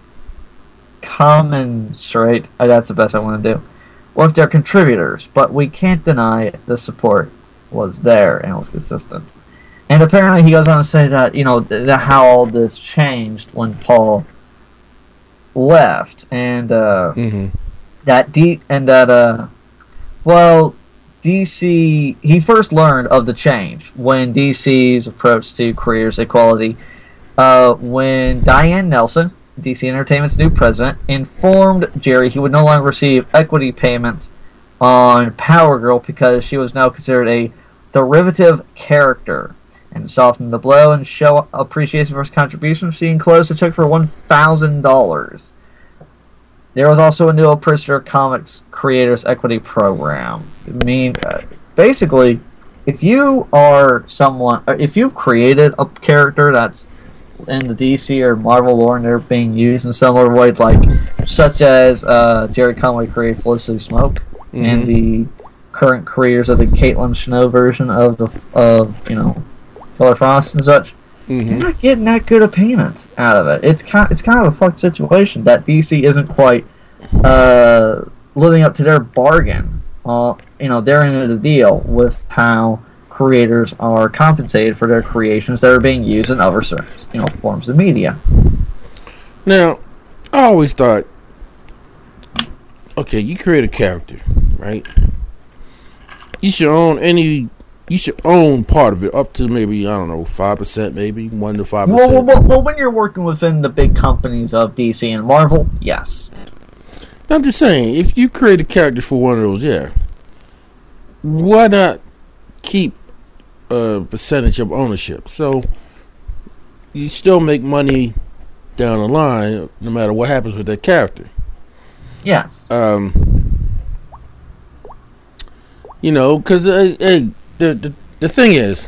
commensurate uh, that's the best I want to do with their contributors, but we can't deny the support was there and was consistent. And apparently he goes on to say that, you know, th- th- how all this changed when Paul left, and uh Mm-hmm. that D and that uh well D C, he first learned of the change when D C's approach to creators equality uh, when Diane Nelson, D C Entertainment's new president, informed Jerry he would no longer receive equity payments on Power Girl because she was now considered a derivative character. And to soften the blow and show appreciation for his contribution, she enclosed a check for one thousand dollars. There was also a new Prisoner Comics Creators Equity Program. I mean, uh, basically, if you are someone, or if you've created a character that's in the D C or Marvel lore and they're being used in some other way, like such as uh, Jerry Conway created Felicity Smoke, Mhm. and the current creators of the Caitlin Snow version of the of you know Killer Frost and such. Mm-hmm. You're not getting that good a payment out of it. It's kind, it's kind of a fucked situation that D C isn't quite uh, living up to their bargain. Uh, you know, they're in the deal with how creators are compensated for their creations that are being used in other, you know, forms of media. Now, I always thought, okay, you create a character, right? You should own any you should own part of it up to maybe, I don't know, five percent, maybe one to five Well, percent. well, well, well, when you're working within the big companies of D C and Marvel, yes. I'm just saying, if you create a character for one of those, yeah, why not keep a percentage of ownership? So you still make money down the line, no matter what happens with that character. Yes. Um, you know, because uh, hey, the, the the thing is,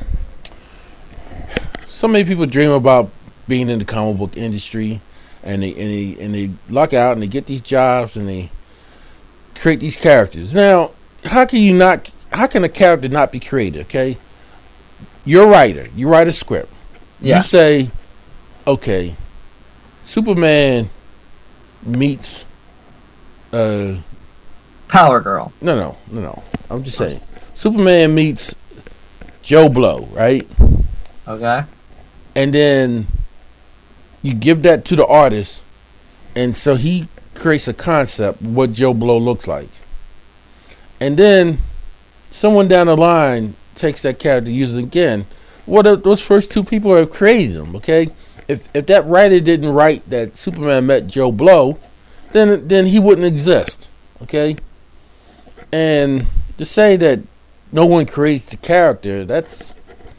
so many people dream about being in the comic book industry, and they and they and they luck out and they get these jobs and they create these characters. Now, how can you not? How can a character not be created? Okay, you're a writer. You write a script. Yes. You say, okay, Superman meets. Uh, Power Girl. no, no, no, no. I'm just saying, Superman meets Joe Blow, right? Okay. And then you give that to the artist, and so he creates a concept of what Joe Blow looks like. And then someone down the line takes that character, uses it again. What well, those first two people have created him, okay? If if that writer didn't write that Superman met Joe Blow, then then he wouldn't exist, okay? And to say that no one creates the character, that's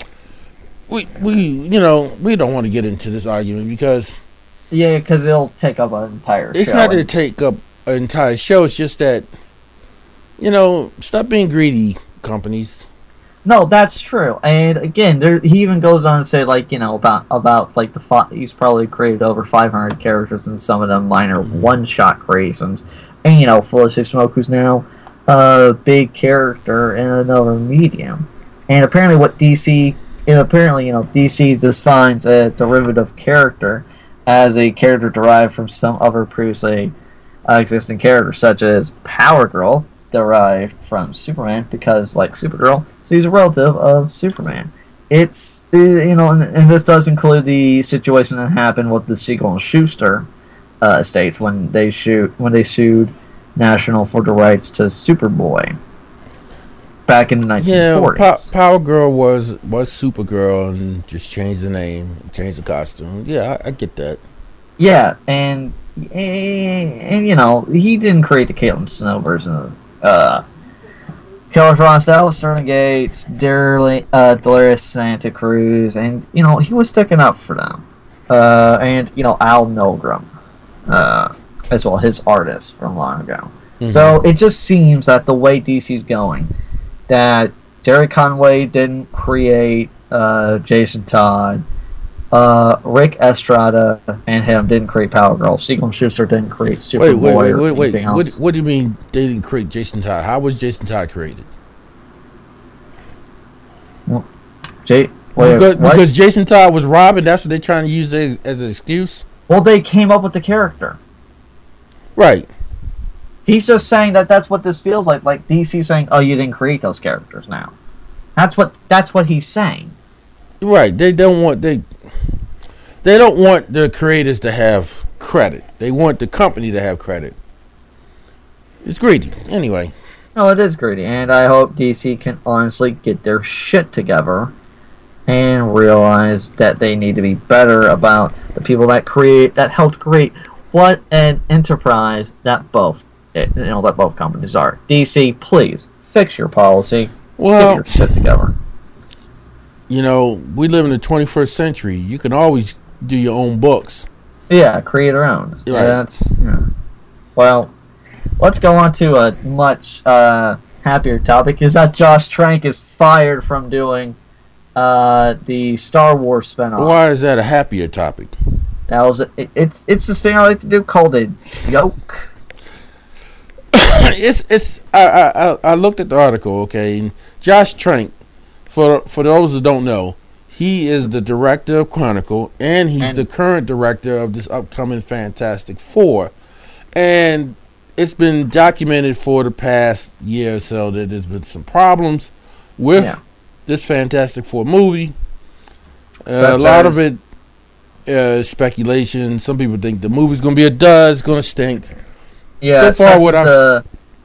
we we you know we don't want to get into this argument because Yeah, because it'll take up an entire it's show. not to take up an entire show. It's just that, you know, stop being greedy, companies. No, that's true. And again, there, he even goes on to say, like, you know, about about like the fi- he's probably created over five hundred characters, and some of them minor one-shot creations. And you know, Felicity Smoke, who's now a big character in another medium. And apparently, what D C and apparently, you know, D C defines a derivative character as a character derived from some other previously uh, existing character, such as Power Girl, derived from Superman, because, like Supergirl, she's a relative of Superman. It's, you know, and, and this does include the situation that happened with the Siegel and Schuster uh, estates when they shoot when they sued National for the rights to Superboy back in the nineteen Yeah, forties. Pa- Power Girl was was Supergirl and just changed the name, changed the costume. Yeah, I, I get that. Yeah, and, and and you know, he didn't create the Caitlin Snow version of uh, Killer Frost, Alistair Gates, Darely, uh, Dolores Santa Cruz, and you know, he was sticking up for them. Uh, and you know, Al Milgrom, uh, as well, his artist from long ago. Mhm. So it just seems that the way D C's going, that Jerry Conway didn't create uh, Jason Todd. Uh, Rick Estrada and him didn't create Power Girl. Siegel and Schuster didn't create Superboy Wait, wait, wait, or wait, wait. anything What, else. what do you mean they didn't create Jason Todd? How was Jason Todd created? Jay, wait, because, what? because Jason Todd was Robin. That's what they're trying to use as, as an excuse. Well, they came up with the character. Right. He's just saying that that's what this feels like. Like D C saying, "Oh, you didn't create those characters." Now, that's what that's what he's saying. Right. They don't want they they don't want the creators to have credit. They want the company to have credit. It's greedy. Anyway. No, it is greedy, and I hope D C can honestly get their shit together and realize that they need to be better about the people that create that helped create what an enterprise that both you know that both companies are. D C, please fix your policy. Well, get your shit together. You know, we live in the twenty-first century. You can always do your own books. Yeah, creator owned. Right. Yeah, that's yeah. Well, let's go on to a much uh, happier topic. Is that Josh Trank is fired from doing uh, the Star Wars spinoff. Why is that a happier topic? That was it, it's it's this thing I like to do called a joke. it's it's I, I I looked at the article, okay, and Josh Trank, for for those who don't know, he is the director of Chronicle and he's And- the current director of this upcoming Fantastic Four. And it's been documented for the past year or so that there's been some problems with Yeah. this Fantastic Four movie. Uh, a Such lot as- of it uh, speculation. Some people think the movie's going to be a dud, it's going to stink. Yeah, So far, such what as I've the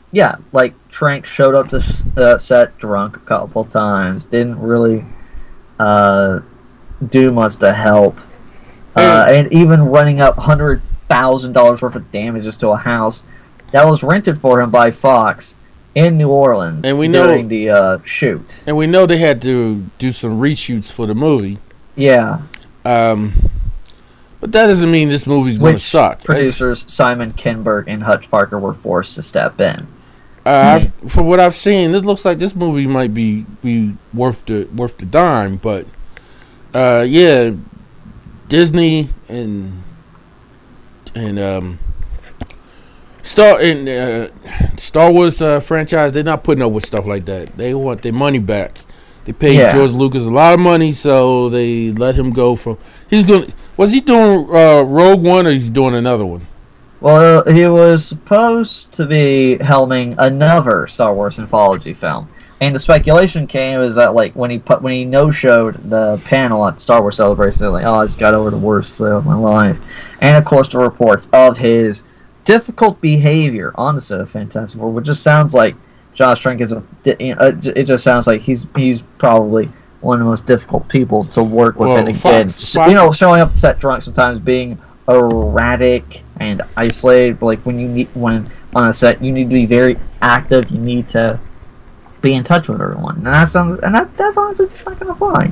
yeah, like Trank showed up to uh, set drunk a couple times. Didn't really uh, do much to help, uh, and even running up hundred thousand dollars worth of damages to a house that was rented for him by Fox in New Orleans and we during know, the uh, shoot. And we know they had to do some reshoots for the movie. Yeah. Um, but that doesn't mean this movie's going to suck. Producers Simon Kinberg and Hutch Parker were forced to step in. Uh, mm-hmm. From what I've seen, it looks like this movie might be, be worth the worth the dime. But uh, yeah, Disney and and um, Star and uh, Star Wars uh, franchise, they're not putting up with stuff like that. They want their money back. They paid yeah. George Lucas a lot of money, so they let him go from. He's going. Was he doing uh, Rogue One, or he's doing another one? Well, he was supposed to be helming another Star Wars anthology film, and the speculation came is that like when he put when he no showed the panel at Star Wars Celebration, they're like, "Oh, I just got over the worst flu of my life," and of course the reports of his difficult behavior on the set of Fantastic Four, which just sounds like Josh Trank is a. It just sounds like he's he's probably one of the most difficult people to work with, well, and again, Fox, Fox. you know, showing up to set drunk sometimes, being erratic and isolated. Like when you need when on a set, you need to be very active. You need to be in touch with everyone, and that's and that that's honestly just not gonna fly.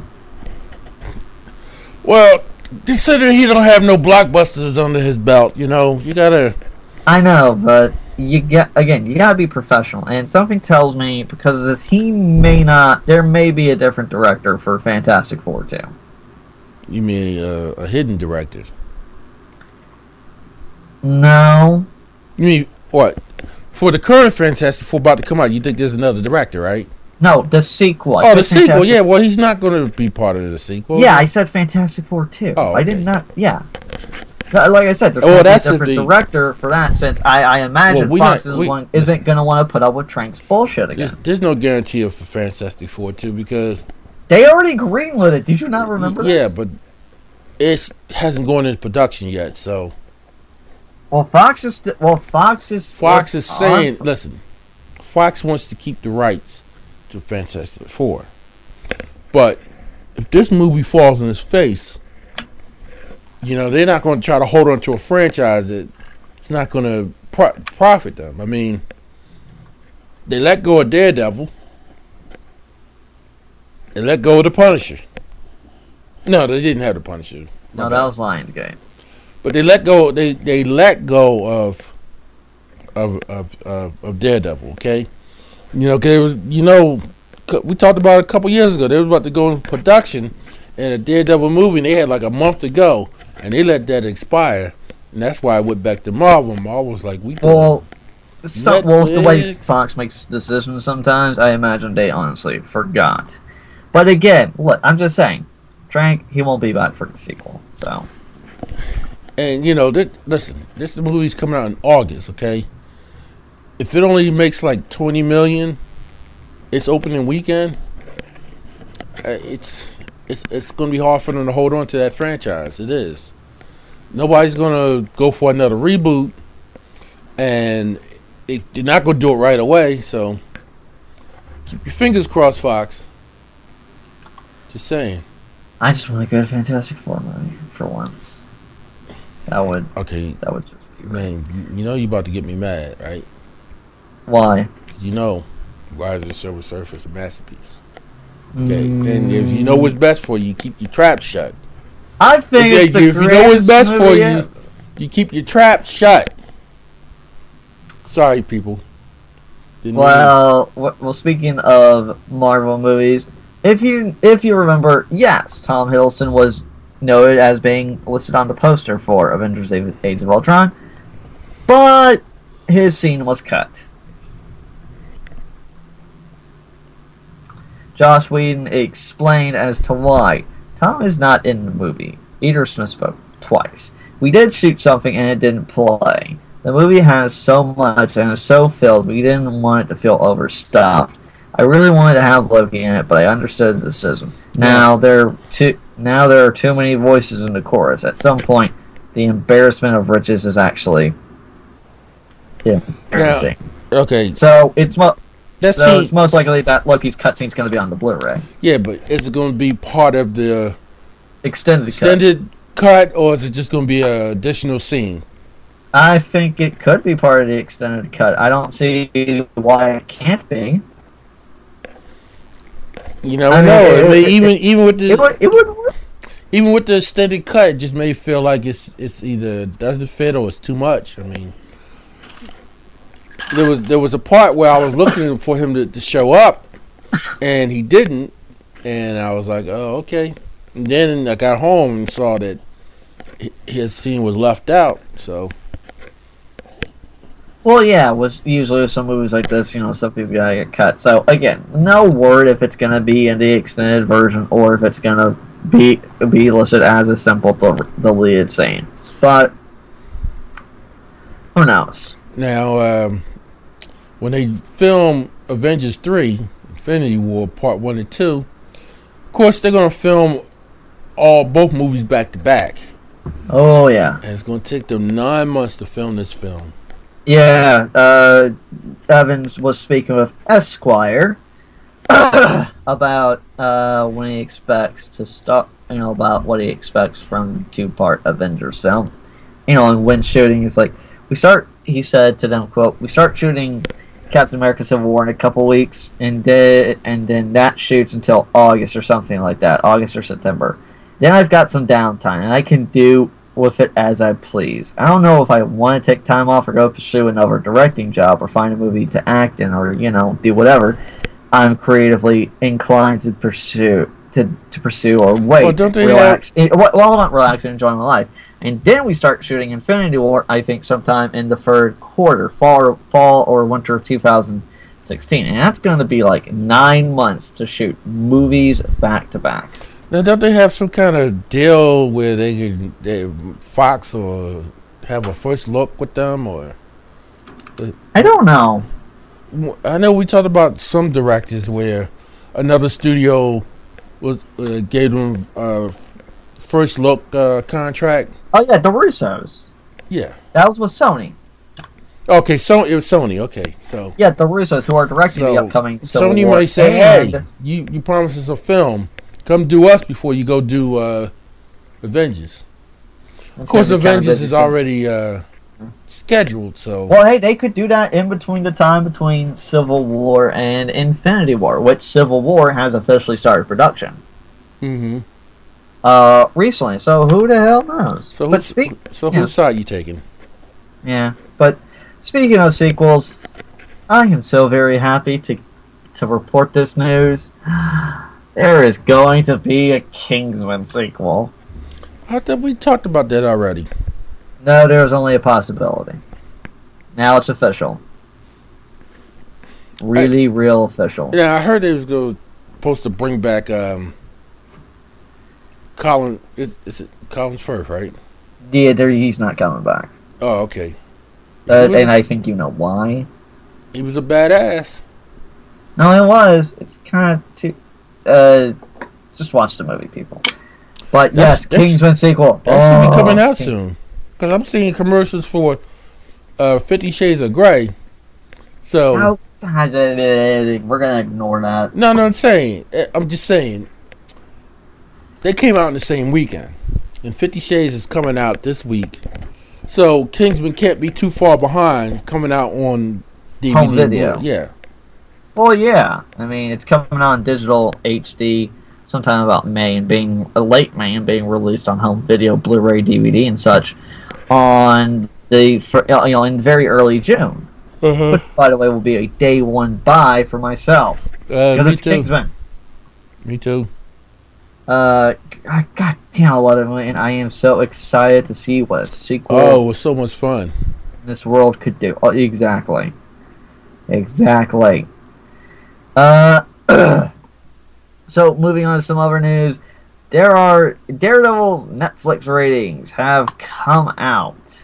Well, considering he don't have no blockbusters under his belt, you know, you gotta. I know, but you get again. You gotta be professional, and something tells me because of this, he may not. There may be a different director for Fantastic Four too. You mean uh, a hidden director? No. You mean what? For the current Fantastic Four about to come out, you think there's another director, right? No, the sequel. Oh, the Fantastic sequel. Yeah, well, he's not going to be part of the sequel. Yeah, I said Fantastic Four too. Oh, okay. I did not. Yeah. Like I said, there's oh, that's a different the, director for that, since I, I imagine well, Fox not, we, one isn't going to want to put up with Trank's bullshit again. There's, there's no guarantee of for Fantastic Four two because they already greenlit it. Did you not remember? Yeah, this? but it hasn't gone into production yet. So, well, Fox is st- well, Fox is Fox is saying, on. listen, Fox wants to keep the rights to Fantastic Four, but if this movie falls in his face. You know, they're not going to try to hold on to a franchise that it's not going to pro- profit them. I mean, they let go of Daredevil. They let go of the Punisher. No, they didn't have the Punisher. No, that was Lionsgate. But they let go. They they let go of of of of, of Daredevil. Okay, you know, cause was, you know, we talked about it a couple years ago. They were about to go in production in a Daredevil movie, and they had like a month to go. And they let that expire, and that's why I went back to Marvel. Marvel was like, "We well, some, well, the way Fox makes decisions sometimes, I imagine they honestly forgot." But again, look, I'm just saying, Trank, he won't be back for the sequel. So, and you know, th- listen, this movie's coming out in August. Okay, if it only makes like twenty million, its opening weekend, uh, it's. It's it's going to be hard for them to hold on to that franchise. It is. Nobody's going to go for another reboot, and it, they're not going to do it right away. So keep your fingers crossed, Fox. Just saying. I just want a good Fantastic Four movie for once. That would okay. That would just be man. You, you know you're about to get me mad, right? Why? Because you know, Rise of the Silver Surfer is a masterpiece. Okay, mm. and if you know what's best for you, you keep your trap shut. I think okay, it's the if you know what's best for you, yet. you keep your trap shut. Sorry, people. Didn't well, w- well, speaking of Marvel movies, if you if you remember, yes, Tom Hiddleston was noted as being listed on the poster for Avengers: Age of Ultron, but his scene was cut. Joss Whedon explained as to why. Tom is not in the movie. Peter Smith spoke twice. We did shoot something and it didn't play. The movie has so much and is so filled, we didn't want it to feel overstuffed. I really wanted to have Loki in it, but I understood the decision. Now there are too, now there are too many voices in the chorus. At some point, the embarrassment of riches is actually embarrassing. Now, Okay. So it's mo- That's so scene, it's most likely that Loki's cutscene is going to be on the Blu-ray yeah, but is it going to be part of the extended. extended cut, or is it just going to be an additional scene? Cut. I think it could be part of the extended cut. I don't see why it can't be. You never I mean, know. it- I mean, it- even even with the It would. It would work. even with the extended cut, it just may feel like it's it's either doesn't fit or it's too much. I mean, there was there was a part where I was looking for him to, to show up, and he didn't, and I was like, oh, okay. And then I got home and saw that hi- his scene was left out. So Well, yeah, was usually with some movies like this, you know, stuff these guys get cut. So again, no word if it's gonna be in the extended version or if it's gonna be be listed as a simple del- deleted scene. But who knows? now, um, when they film Avengers three, Infinity War Part One and Two, of course they're gonna film all both movies back to back. Oh yeah, And it's going to take them nine months to film this film. yeah. Uh, Evans was speaking with Esquire about uh, when he expects to start. You know, about what he expects from the two-part Avengers film. You know, and when shooting, he's like, we start. He said to them, "quote We start shooting Captain America: Civil War in a couple weeks, and then and then that shoots until August or something like that, August or September. Then I've got some downtime, and I can do with it as I please. I don't know if I want to take time off or go pursue another directing job or find a movie to act in or, you know, do whatever I'm creatively inclined to pursue to, to pursue or wait, Well, don't they relax. Eh, Well, I'm not relaxing, enjoying my life. And then we start shooting Infinity War, I think, sometime in the third quarter, fall, fall or winter of two thousand sixteen. And that's going to be like nine months to shoot movies back to back. Now, don't they have some kind of deal where they can they, Fox or have a first look with them? Or I don't know. I know we talked about some directors where another studio was uh, gave them a first look uh, contract. Oh, yeah, the Russos. Yeah. That was with Sony. Okay, so it was Sony. Okay, so Yeah, the Russos, who are directing the So, upcoming Civil Sony War. might say, and- "Hey, you you promised us a film. Come do us before you go do uh, Avengers." Of course, That's gonna be kinda Avengers busy is soon. already uh, scheduled, so Well, hey, they could do that in between the time between Civil War and Infinity War, which Civil War has officially started production hmm uh, recently. So who the hell knows? So but who's, speak, so yeah. whose side you taking? yeah. But speaking of sequels, I am so very happy to to report this news. There is going to be a Kingsman sequel. I thought we talked about that already. No, there was only a possibility. Now it's official. Really, real official. Yeah, I heard they was go, supposed to bring back um, Colin. Is, is it Colin Firth, right? Yeah, there, he's not coming back. Oh, okay. Uh, He was- and I think you know why. He was a badass. No, it was. It's kind of too. Uh, just watch the movie, people. But That's- yes, that's- Kingsman sequel. That should be Oh, coming out King- soon. Because I'm seeing commercials for uh, Fifty Shades of Grey. So Oh, God, we're gonna ignore that. no, no, I'm saying. eh, I'm just saying. They came out in the same weekend, and Fifty Shades is coming out this week. So Kingsman can't be too far behind coming out on D V D. Home video. Blu- Yeah. Well, yeah. I mean, it's coming on digital H D sometime about May and being uh, late May and being released on home video, Blu-ray, D V D, and such on the for, you know in very early June. Uh-huh. Which, by the way, will be a day one buy for myself Uh, because me it's too. Kingsman. Me too. Uh, God, God damn, I love it, and I am so excited to see what a sequel Oh, it was so much fun. this world could do. Oh, exactly, exactly. Uh, so moving on to some other news, there are Daredevil's Netflix ratings have come out.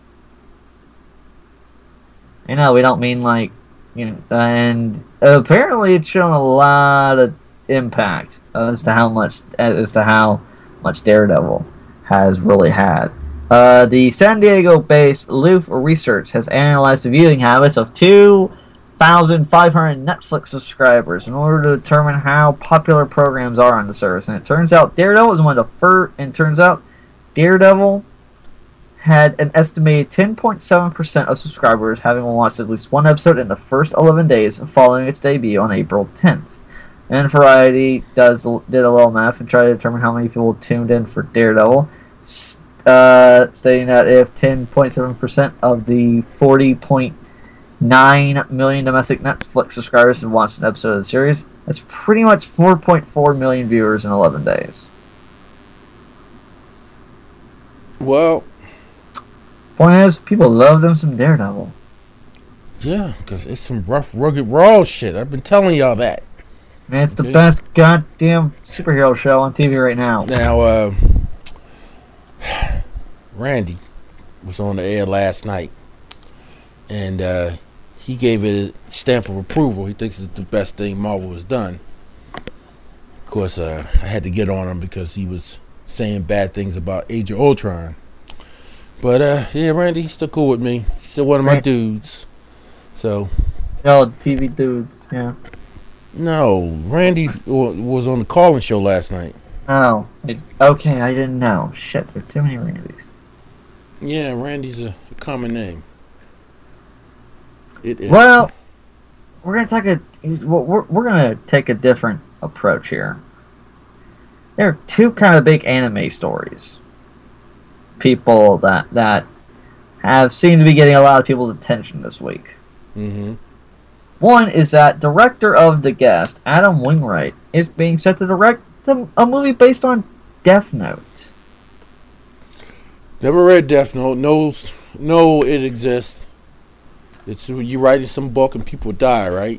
I know we don't mean like, you know, and apparently it's shown a lot of impact as to how much as to how much Daredevil has really had. Uh, the San Diego-based Loof Research has analyzed the viewing habits of two thousand five hundred Netflix subscribers in order to determine how popular programs are on the service. And it turns out Daredevil is one of the first, and it turns out Daredevil had an estimated ten point seven percent of subscribers having watched at least one episode in the first eleven days following its debut on April tenth. And Variety does did a little math and tried to determine how many people tuned in for Daredevil, uh, stating that if ten point seven percent of the forty point nine million domestic Netflix subscribers had watched an episode of the series, that's pretty much four point four million viewers in eleven days. Well, point is, people love them some Daredevil. yeah, because it's some rough, rugged, raw shit. I've been telling y'all that. Man, it's Okay. the best goddamn superhero show on T V right now. Now, uh, Randy was on the air last night, and uh, he gave it a stamp of approval. He thinks it's the best thing Marvel has done. Of course, uh, I had to get on him because he was saying bad things about Age of Ultron. But, uh, yeah, Randy, he's still cool with me. He's still one of my Right. dudes. So, Oh, T V dudes, yeah. no, Randy w- was on the call-in show last night. Oh, it, okay, I didn't know. Shit, there are too many Randys. Yeah, Randy's a, a common name. It is. Well, we're gonna take a we're we're gonna take a different approach here. There are two kind of big anime stories. People that that have seemed to be getting a lot of people's attention this week. Mm-hmm. One is that director of The Guest, Adam Wingwright, is being set to direct a, a movie based on Death Note. Never read Death Note. Knows know it exists. It's you writing some book and people die, right?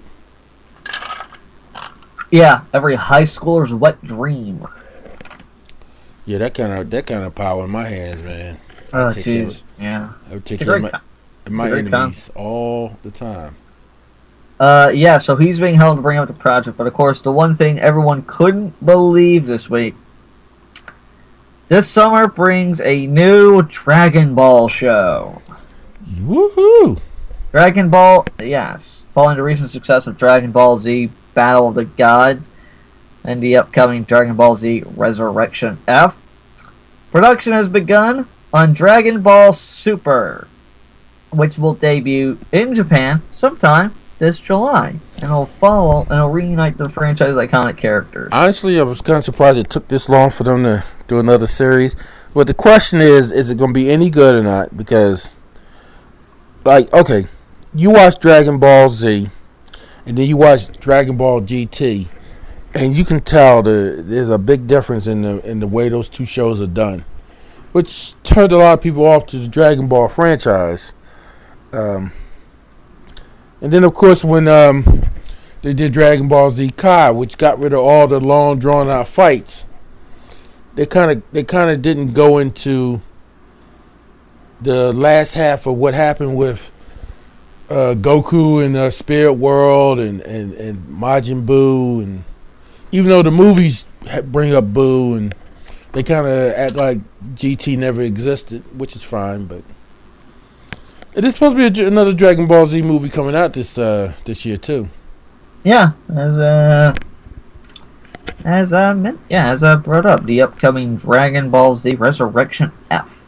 Yeah, every high schooler's wet dream. Yeah, that kind of that kind of power in my hands, man. Oh, take care of jeez. Yeah. I would take It's a care of great my, con- my it's a great enemies all the time. Uh, yeah, so he's being held to bring up the project, but of course, the one thing everyone couldn't believe this week, this summer brings a new Dragon Ball show. Woohoo! Dragon Ball, yes, following the recent success of Dragon Ball Z Battle of the Gods and the upcoming Dragon Ball Z Resurrection F, production has begun on Dragon Ball Super, which will debut in Japan sometime this July, and it'll follow and it'll reunite the franchise's iconic characters. Honestly, I was kind of surprised it took this long for them to do another series. But the question is, is it going to be any good or not? Because, like, okay, you watch Dragon Ball Z, and then you watch Dragon Ball G T, and you can tell the, there's a big difference in the in the way those two shows are done, which turned a lot of people off to the Dragon Ball franchise. Um, and then, of course, when um, they did Dragon Ball Z Kai, which got rid of all the long, drawn-out fights, they kind of they kind of didn't go into the last half of what happened with uh, Goku and uh, Spirit World and, and, and Majin Buu, and even though the movies ha- bring up Buu, and they kind of act like G T never existed, which is fine, but it is supposed to be a, another Dragon Ball Z movie coming out this uh, this year too. Yeah, as uh, as I meant, yeah, as I brought up, the upcoming Dragon Ball Z Resurrection F.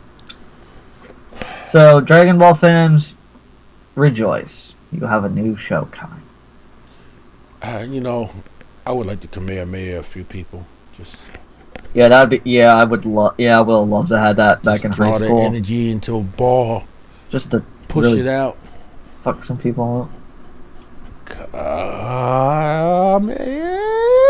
So, Dragon Ball fans, rejoice! You have a new show coming. Uh, you know, I would like to Kamehameha a few people. Just Yeah, that'd be. Yeah, I would love. Yeah, I would love to have that back just in draw high that school. energy into a ball, Just to push really it out. fuck some people up. Uh, man.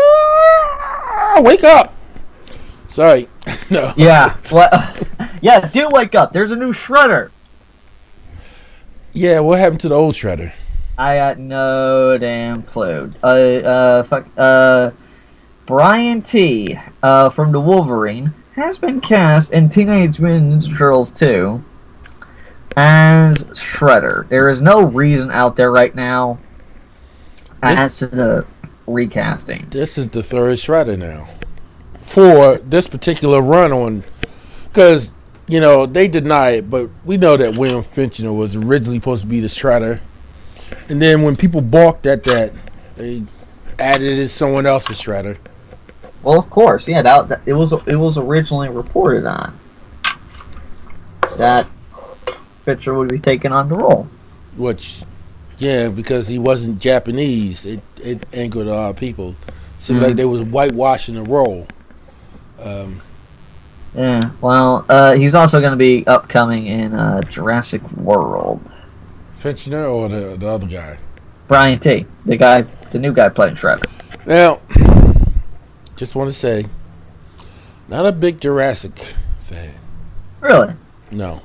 Wake up! Sorry. No. Yeah, what? Yeah, do wake up. There's a new Shredder. Yeah, what happened to the old Shredder? I got no damn clue. Uh, uh, fuck. Uh, Brian T. Uh, from the Wolverine has been cast in Teenage Mutant Ninja Turtles two as Shredder. There is no reason out there right now as to the recasting. This is the third Shredder now for this particular run on, because you know they deny it, but we know that William Fichtner was originally supposed to be the Shredder, And then when people balked at that, they added it as someone else's Shredder. Well, of course, yeah. That, that it was it was originally reported on that Fisher would be taking on the role. Which, yeah, because he wasn't Japanese, it it angered a lot of people. Seemed Mm. like they was whitewashing the role. Um, Yeah. Well, uh, he's also going to be upcoming in uh, Jurassic World. Fincher or the the other guy. Brian T, the guy, the new guy playing Shredder. Now, just want to say, not a big Jurassic fan. Really? No.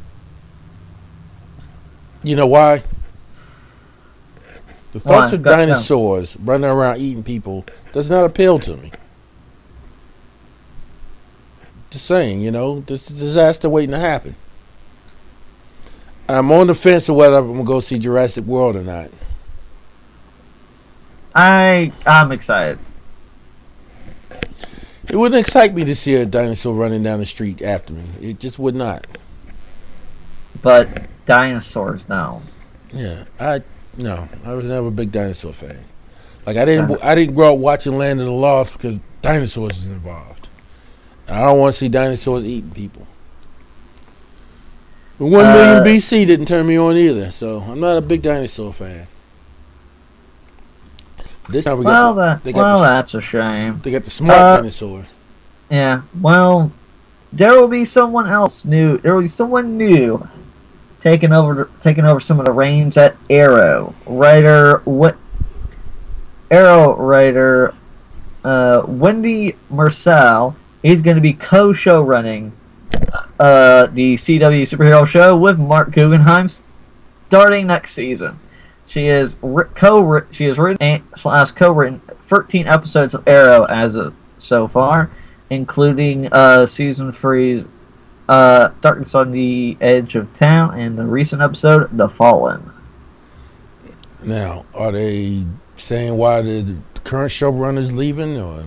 You know why? The thoughts Why? of Go- go. dinosaurs running around eating people does not appeal to me. Just saying, you know, this is a disaster waiting to happen. I'm on the fence of whether I'm going to go see Jurassic World or not. I I'm excited. It wouldn't excite me to see a dinosaur running down the street after me. It just would not. But dinosaurs, no. Yeah, I no, I was never a big dinosaur fan. Like I didn't, I didn't grow up watching Land of the Lost because dinosaurs was involved. I don't want to see dinosaurs eating people. But one Uh, million B C didn't turn me on either, so I'm not a big dinosaur fan. This time we Well, got the, that, they got well, the, that's a shame. they got the smart uh, dinosaurs. Yeah. Well, there will be someone else new. There will be someone new taking over taking over some of the reins at Arrow. Writer what? Arrow writer uh, Wendy Marcel. He's going to be co-show running uh, the C W superhero show with Mark Guggenheim starting next season. She is ri- co she has written and slash co-written thirteen episodes of Arrow as of so far, including uh, season three's uh, Darkness on the Edge of Town and the recent episode The Fallen. Now, are they saying why the current showrunner's leaving, or?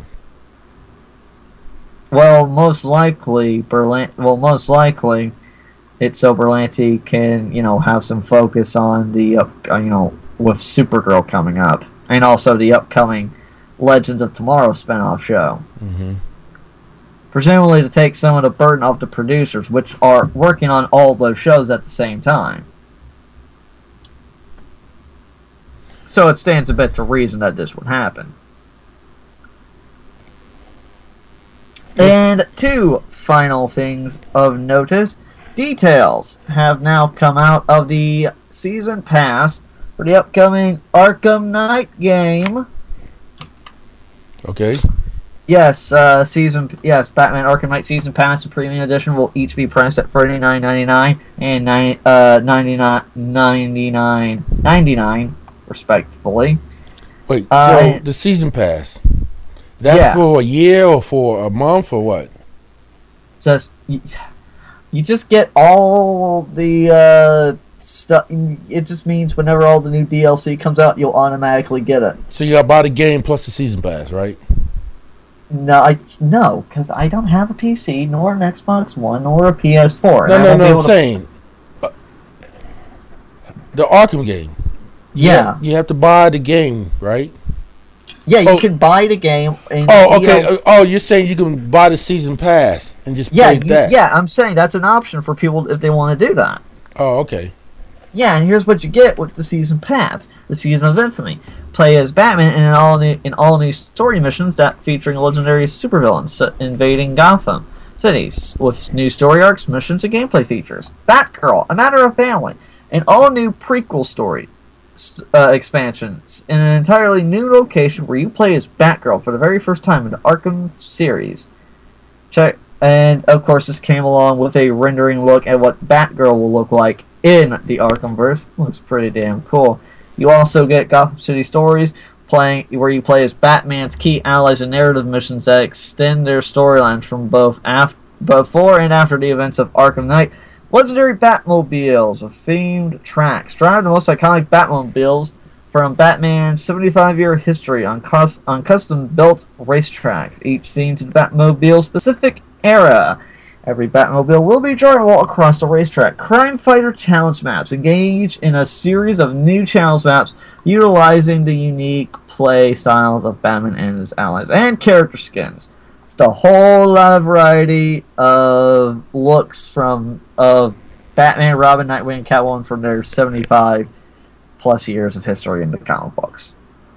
Well, most likely Berlant. Well, most likely, it's so Berlanti can you know have some focus on the up, uh, you know with Supergirl coming up, and also the upcoming Legends of Tomorrow spinoff show. Mm-hmm. Presumably to take some of the burden off the producers, which are working on all those shows at the same time. So it stands a bit to reason that this would happen. And two final things of notice. Details have now come out of the season pass for the upcoming Arkham Knight game. Okay. Yes, uh, season yes, Batman Arkham Knight Season Pass and Premium Edition will each be priced at thirty-nine ninety-nine and nine, uh, ninety-nine ninety-nine ninety-nine respectively. Wait, Uh, so the season pass, that Yeah. for a year or for a month or what? Just you, you just get all the uh, stuff. It just means whenever all the new D L C comes out, you'll automatically get it. So you got to buy the game plus the season pass, right? No, I no, because I don't have a P C, nor an Xbox One, nor a P S four. No, and I no, won't be no. able I'm to- saying uh, the Arkham game. You Yeah, have, you have to buy the game, right? yeah, you Oh. can buy the game. And Oh, the okay. D L C Uh, Oh, you're saying you can buy the season pass and just Yeah, play you- that? yeah, I'm saying that's an option for people if they want to do that. Oh, okay. Yeah, and here's what you get with the season pass: the season of infamy. Play as Batman in an all new in all new story missions that featuring legendary supervillains s- invading Gotham cities with new story arcs, missions, and gameplay features. Batgirl: A Matter of Family, an all new prequel story st- uh, expansions in an entirely new location where you play as Batgirl for the very first time in the Arkham series. Check, and of course, this came along with a rendering look at what Batgirl will look like in the Arkhamverse. Looks pretty damn cool. You also get Gotham City Stories, playing where you play as Batman's key allies and narrative missions that extend their storylines from both af- before and after the events of Arkham Knight. Legendary Batmobiles with themed tracks. Drive the most iconic Batmobiles from Batman's seventy-five-year history on, cus- on custom-built racetracks, each themed to the Batmobile-specific era. Every Batmobile will be drivable across the racetrack. Crime Fighter Challenge Maps. Engage in a series of new challenge maps utilizing the unique play styles of Batman and his allies and character skins. Just a whole lot of variety of looks from of Batman, Robin, Nightwing, and Catwoman from their seventy-five plus years of history in the comic books.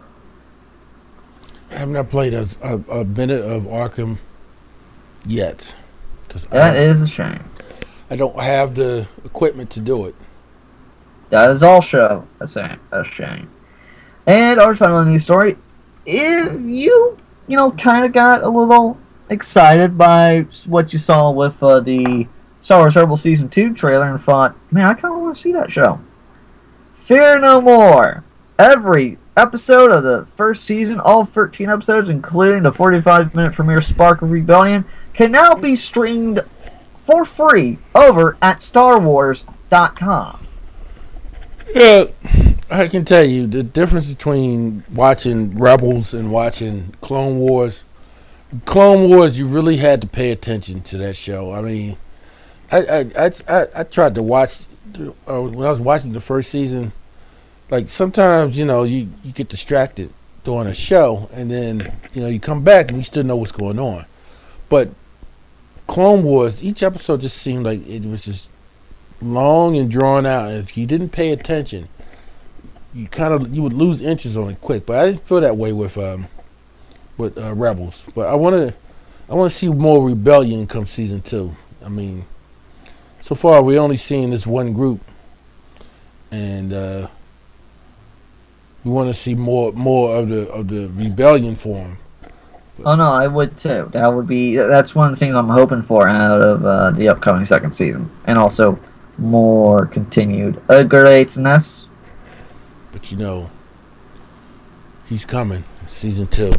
I have not played a, a, a minute of Arkham yet. That is a shame. I don't have the equipment to do it. That is also a shame. A shame. And our final news story: if you, you know, kind of got a little excited by what you saw with uh, the Star Wars Rebels Season two trailer and thought, man, I kind of want to see that show. Fear no more. Every episode of the first season, all thirteen episodes, including the forty-five minute premiere Spark of Rebellion, can now be streamed for free over at Star Wars dot com. Yeah, I can tell you the difference between watching Rebels and watching Clone Wars. Clone Wars, you really had to pay attention to that show. I mean, I I I, I, I tried to watch uh, when I was watching the first season. Like sometimes, you know, you, you get distracted during a show, and then you know you come back and you still know what's going on. But Clone Wars, each episode just seemed like it was just long and drawn out. And if you didn't pay attention, you kind of you would lose interest on it quick. But I didn't feel that way with um with uh, Rebels. But I want to I want to see more Rebellion come season two. I mean, so far we only seen this one group, and uh, we want to see more more of the of the Rebellion form. Oh no, I would too. That would be that's one of the things I'm hoping for out of uh, the upcoming second season, and also more continued greatness. But you know, he's coming, season two.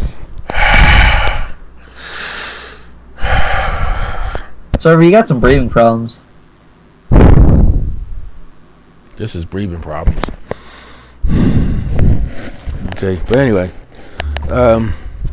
Sir, you got some breathing problems. This is breathing problems. Okay, but anyway, um.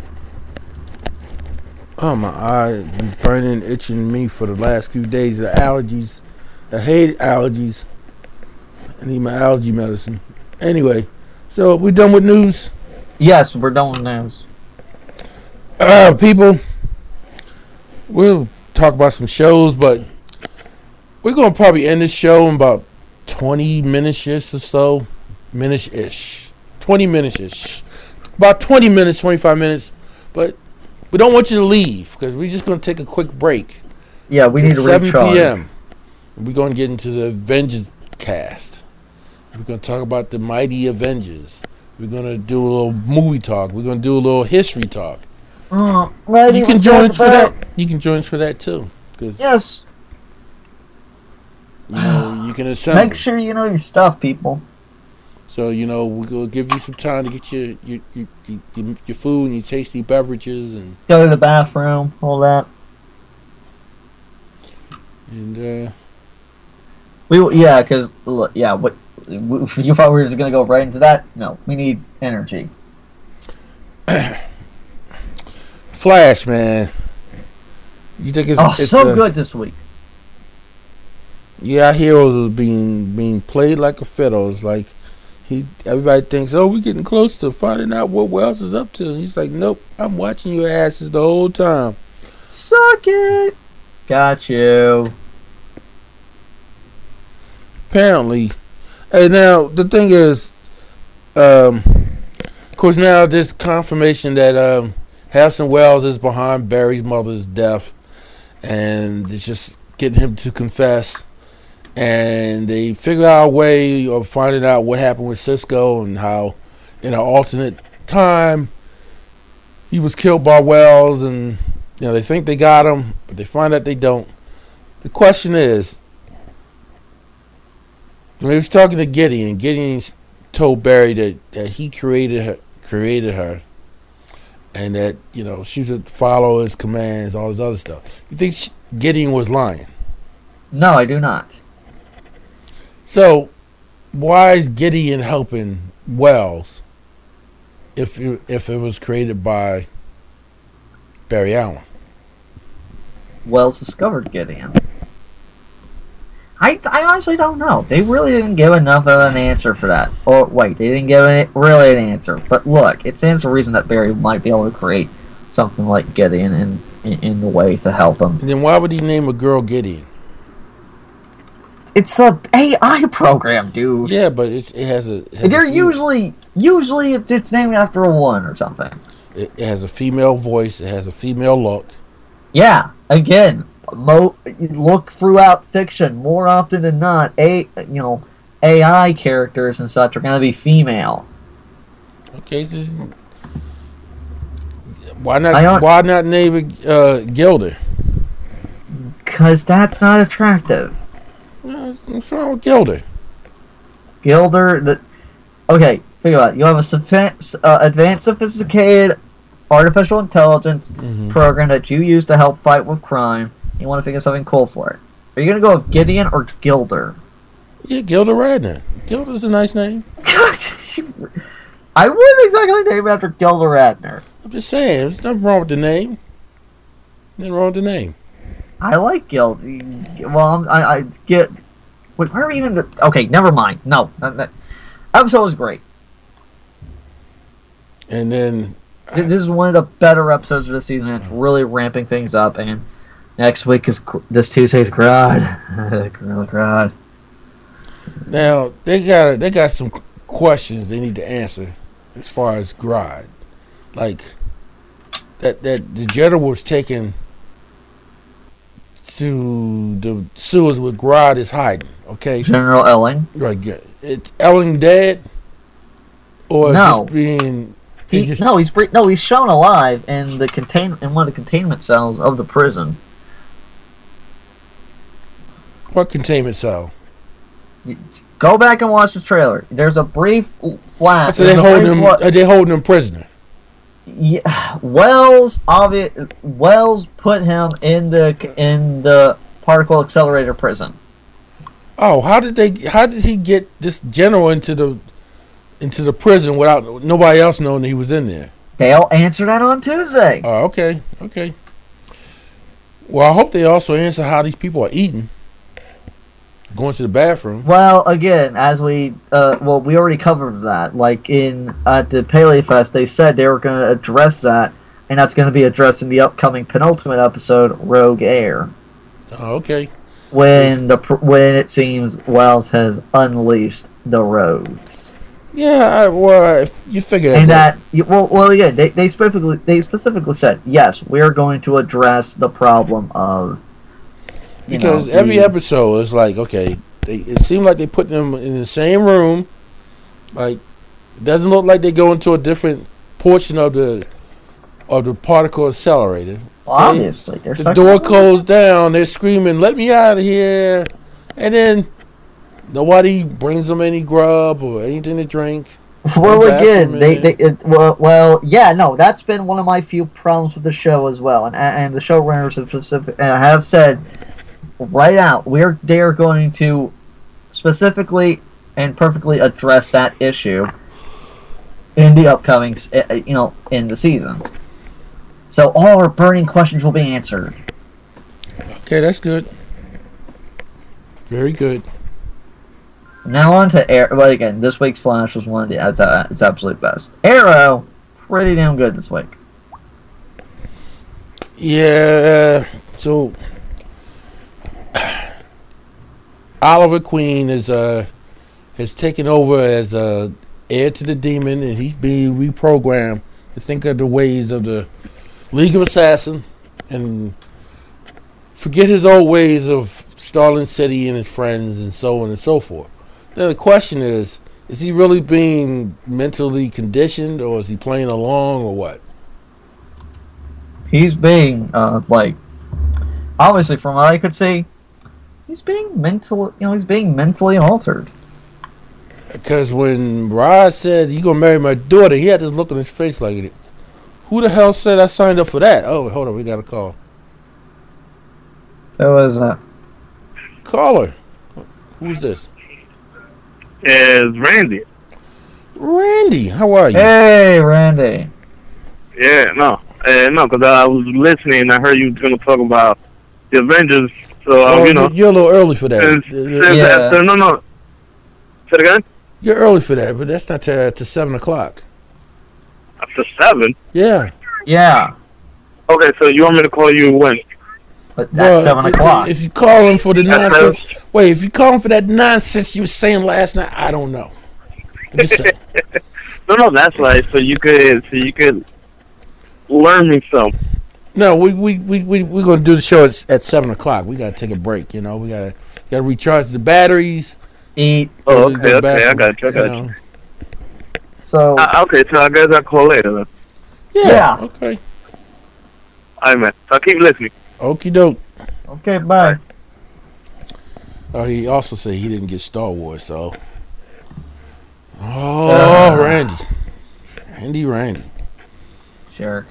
Oh, my eye been burning, itching me for the last few days. The allergies. I hate allergies. I need my allergy medicine. Anyway, so we done with news? Yes, we're done with news. Uh, people, we'll talk about some shows, but we're going to probably end this show in about twenty minutes-ish or so. Minutes-ish. twenty minutes-ish. About twenty minutes, twenty-five minutes. But we don't want you to leave because we're just going to take a quick break. Yeah, we need to seven recharge. p.m. We're going to get into the Avengers cast. We're going to talk about the mighty Avengers. We're going to do a little movie talk. We're going to do a little history talk. Uh, you can join us for that. You can join us for that too. Cause, yes. You know, you can assemble. Make sure you know your stuff, people. So, you know, we'll give you some time to get your your your, your, your food and your tasty beverages and go to the bathroom, all that. And uh, we yeah, because yeah, what you thought we were just gonna go right into that? No, we need energy. Flash, man. You think it's oh it's, so uh, good this week? Yeah, our heroes are being being played like a fiddle. It's like he everybody thinks, oh, we're getting close to finding out what Wells is up to. And he's like, nope, I'm watching your asses the whole time. Suck it. Got you. Apparently. And now the thing is, um, of course, now there's confirmation that um, Harrison Wells is behind Barry's mother's death, and it's just getting him to confess. And they figure out a way of finding out what happened with Cisco and how, in an alternate time, he was killed by Wells, and you know they think they got him, but they find out they don't. The question is, when he was talking to Gideon, Gideon told Barry that, that he created her, created her, and that you know she should follow his commands, all this other stuff. You think she, Gideon was lying? No, I do not. So, why is Gideon helping Wells if it, if it was created by Barry Allen? Wells discovered Gideon? I, I honestly don't know. They really didn't give enough of an answer for that. Or wait, they didn't give it really an answer. But look, it stands to reason that Barry might be able to create something like Gideon in in, in the way to help him. And then why would he name a girl Gideon? It's a A I program, dude. Yeah, but it's, it has a. It has They're a usually usually it's named after a woman or something. It, it has a female voice. It has a female look. Yeah, again, mo- look throughout fiction. More often than not, a you know, A I characters and such are going to be female. Okay, so why not? I don't- Why not name it uh, Gilder? Cause that's not attractive. Uh, What's wrong with Gilder? Gilder, the okay. Think about it. You have a sophi- uh, advanced, sophisticated artificial intelligence Mhm. program that you use to help fight with crime. You want to think of something cool for it. Are you going to go with Gideon or Gilder? Yeah, Gilder Radner. Gilder's a nice name. I wouldn't exactly name it after Gilder Radner. I'm just saying, there's nothing wrong with the name. Nothing wrong with the name. I like Gilder. Well, I'm, I, I get. Wait, where are we even? The, okay, never mind. No, that, that episode was great. And then Th- This is one of the better episodes of the season. It's really ramping things up. And next week is Gr- this Tuesday's Grodd. Gorilla Grodd. now they got they got some questions they need to answer as far as Grodd, like that that the general was taken to the sewers where Grodd is hiding. Okay, General Elling. right. Good. It's Elling dead, or No. just being He, he just no, he's bre- no, he's shown alive in the contain in one of the containment cells of the prison. what containment cell? Go back and watch the trailer. There's a brief flash. So they there's a holding brief him. wa- Are they holding him prisoner? Yeah, Wells, obvi- Wells put him in the in the particle accelerator prison. Oh, how did they? How did he get this general into the into the prison without nobody else knowing that he was in there? They'll answer that on Tuesday. Oh, okay, okay. Well, I hope they also answer how these people are eating, going to the bathroom. Well, again, as we uh, well, we already covered that. Like in at the Paleo Fest, they said they were going to address that, and that's going to be addressed in the upcoming penultimate episode, Rogue Air, Oh, okay. when the pr- when it seems Wells has unleashed the rogues. Yeah, I, well, if you figure And that. that, you- well, well, again, they, they specifically they specifically said yes, we are going to address the problem of you Because know, every the- episode is like, okay, they, it seemed like they put them in the same room. Like, it doesn't look like they go into a different portion of the of the particle accelerator. well, obviously they're The stuck door in the- closed down. They're screaming, "Let me out of here!" And then nobody brings them any grub or anything to drink. Well, No again, bathroom they, in they it. it, well, well, yeah, no, that's been one of my few problems with the show as well, and and the showrunners have specific uh, have said right out we're they're going to specifically and perfectly address that issue in the upcoming, s- uh, you know, in the season. So all our burning questions will be answered. Okay, that's good. Very good. Now on to Arrow. Well, again, this week's Flash was one of the it's, uh, it's absolute best. Arrow, pretty damn good this week. Yeah. So Oliver Queen is uh has taken over as uh, heir to the demon, and he's being reprogrammed to think of the ways of the League of Assassins and forget his old ways of Starling City and his friends and so on and so forth. Now the question is, is he really being mentally conditioned, or is he playing along, or what? He's being uh, like obviously from what I could see, he's being mentally you know he's being mentally altered. Because when Rod said, "You gonna marry my daughter," he had this look on his face like, "Who the hell said I signed up for that?" Oh, hold on, we got a call. So was uh, Caller, who's this? Is Randy. Randy, how are you? hey Randy. Yeah, no. Uh, no, because I was listening and I heard you was going to talk about the Avengers. So um, Oh, you know, you're a little early for that. since, You're, since Yeah. after, no, no. Say it again. you're early for that, but that's not to, to seven o'clock. After seven. Yeah. Yeah, Okay, so you want me to call you when? but that's Well, seven if- o'clock. If you call him for the That's nonsense, wait. If you call him for that nonsense you were saying last night, I don't know. I'm just saying. No, no, that's right. So you could, so you could learn me some. No, we we we we we're gonna do the show at, at seven o'clock. We gotta take a break. You know, we gotta gotta recharge the batteries. Eat. Oh, go to okay, the okay, I bathroom, got you, I got know. you. So Uh, okay, so I guess I'll call later then. Yeah. Yeah. Okay. All right, man. I'll keep listening. Okie doke. okay, bye. Oh, he also said he didn't get Star Wars, so. Oh, Uh. Randy, Randy, Randy. Jerk.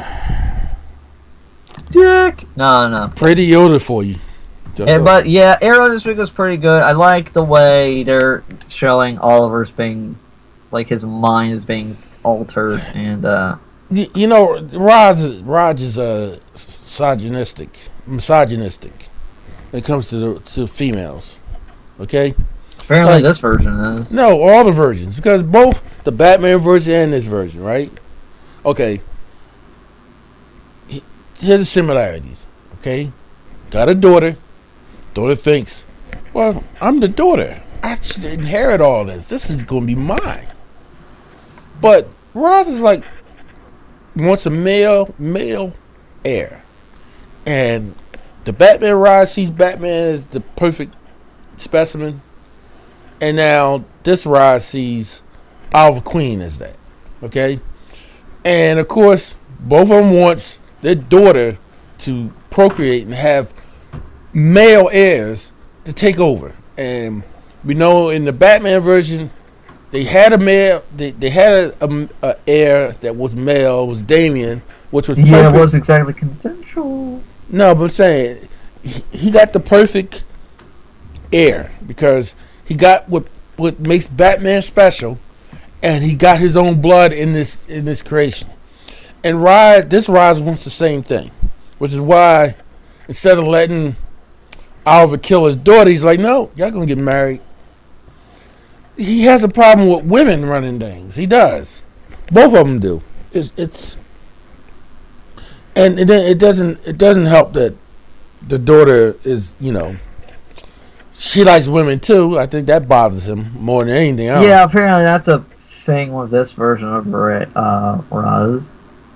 Dick. No, no. Pretty Yoda for you. That's Yeah, all. but yeah, Arrow this week was pretty good. I like the way they're showing Oliver's being, like his mind is being altered, and uh, Y- you know, Raj is, Raj is uh, misogynistic, misogynistic when it comes to the, to females. Okay. apparently Like- this version is. No, all the versions, because both the Batman version and this version, right? Okay. He- Here's the similarities. Okay, got a daughter. Daughter thinks, well, I'm the daughter. I should inherit all this. This is going to be mine. But Roz is like wants a male male heir, and the Batman Roz sees Batman as the perfect specimen. And now this Rod sees Oliver Queen as that. Okay? And of course, both of them wants their daughter to procreate and have male heirs to take over. And we know in the Batman version, they had a male, they, they had a, a, a heir that was male, was Damien, which was Yeah, perfect. it wasn't exactly consensual. No, but I'm saying he, he got the perfect heir because he got what what makes Batman special, and he got his own blood in this in this creation. And Rise, this Rise wants the same thing, which is why instead of letting Oliver kill his daughter, he's like, no, y'all gonna get married. He has a problem with women running things. He does. Both of them do. It's, it's and it, it doesn't it doesn't help that the daughter is, you know, she likes women too. I think that bothers him more than anything else. Yeah, apparently that's a thing with this version of Ra- uh, Raz.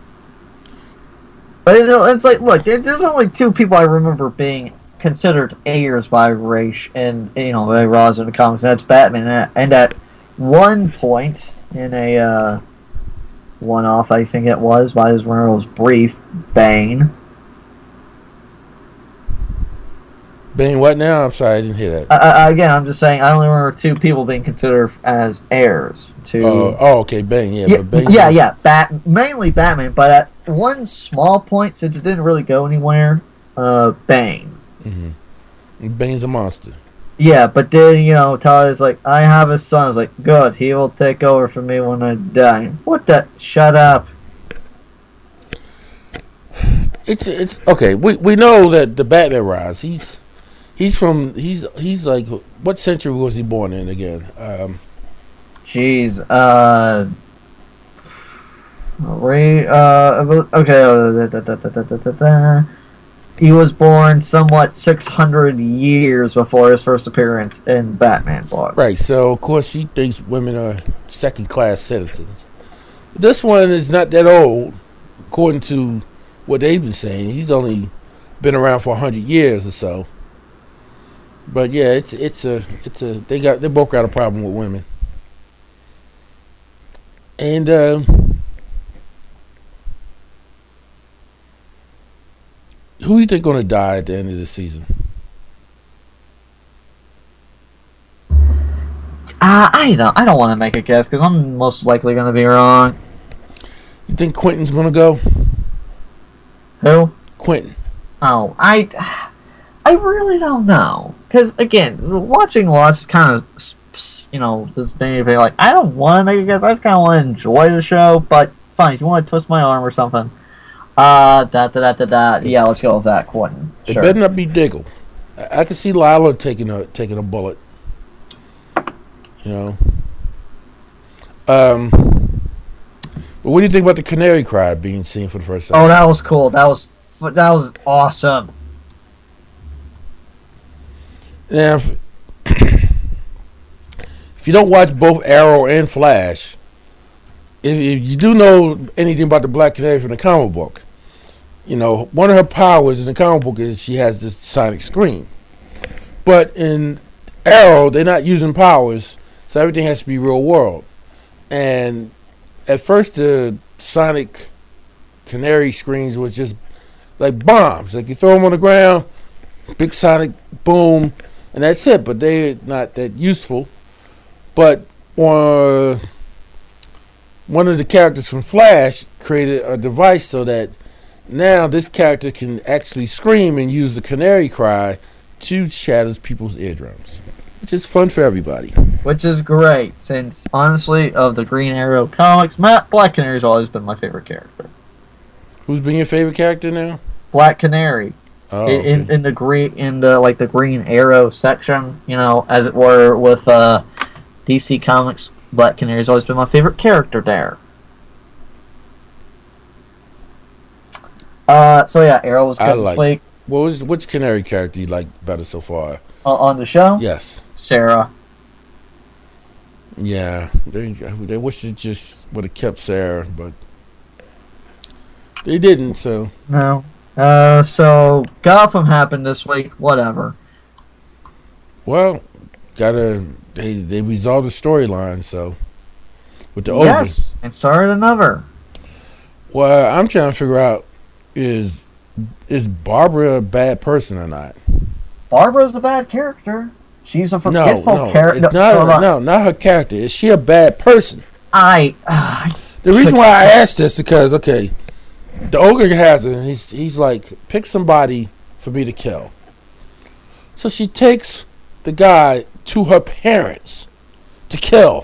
But it, it's like, look, there- there's only two people I remember being considered heirs by Raish and, you know, by Raz in the comics. And that's Batman. And at, and at one point in a uh, one-off, I think it was, by his one of those brief, Bane. Bane, what now? I'm sorry, I didn't hear that. Uh, uh, again, I'm just saying, I only remember two people being considered as heirs to. Oh, oh, okay, Bane, yeah, yeah, but Bane, yeah, yeah. Bat, mainly Batman, but at one small point, since it didn't really go anywhere, uh, Bane. Mm-hmm. Bane's a monster. Yeah, but then, you know, Talia like, I have a son. I was like, good, he will take over for me when I die. What the? Shut up. It's it's okay. We we know that the Batman Rise. He's he's from he's he's like what century was he born in again? Um, Jeez, uh. Ray, uh, okay, uh, da, da, da, da, da, da, da. He was born somewhat six hundred years before his first appearance in Batman books. right. So of course he thinks women are second class citizens. This one is not that old, according to what they've been saying. He's only been around for a hundred years or so. But yeah, it's it's a it's a they got they both got a problem with women. And uh, who do you think gonna die at the end of the season? Uh, I don't. I don't want to make a guess because I'm most likely going to be wrong. You think Quentin's gonna go? Who? Quentin. Oh, I. I really don't know because again, watching Lost is kind of, you know, just made me like I don't want to make a guess. I just kind of want to enjoy the show. But fine, if you want to twist my arm or something, Uh, da da da da da. Yeah, let's go with that, Quentin. It Sure. better not be Diggle. I, I can see Lila taking a taking a bullet. You know. Um. But what do you think about the canary cry being seen for the first time? Oh, that was cool. That was that was awesome. Now, if, if you don't watch both Arrow and Flash, if, if you do know anything about the Black Canary from the comic book, you know, one of her powers in the comic book is she has this sonic scream. But in Arrow, they're not using powers, so everything has to be real world. And at first, the sonic canary screams was just like bombs. Like you throw them on the ground, big sonic boom, and that's it. But they're not that useful. But uh, one of the characters from Flash created a device so that now this character can actually scream and use the canary cry to shatter people's eardrums, which is fun for everybody. Which is great, since honestly, of the Green Arrow comics, Matt Black Canary's always been my favorite character. Who's been your favorite character now? Black Canary. Oh, in, okay. in in the green in the like the Green Arrow section, you know, as it were, with uh, D C Comics, Black Canary's always been my favorite character there. Uh, so yeah, Arrow was I good like- this week What was which canary character you like better so far? uh, on the show. Yes. Sarah. Yeah. They they wish it just would have kept Sarah, but they didn't. So No. Uh, so Gotham happened this week. Whatever. well, gotta they they resolved the storyline. So with the ogre. Yes, and started another. Well, I'm trying to figure out is is Barbara a bad person or not? Barbara's a bad character. She's a No, forgetful no, character. it's not. No, not her character. Is she a bad person? I. Uh, The reason why I asked this because okay, the ogre has it. And he's he's like pick somebody for me to kill. So she takes the guy to her parents to kill.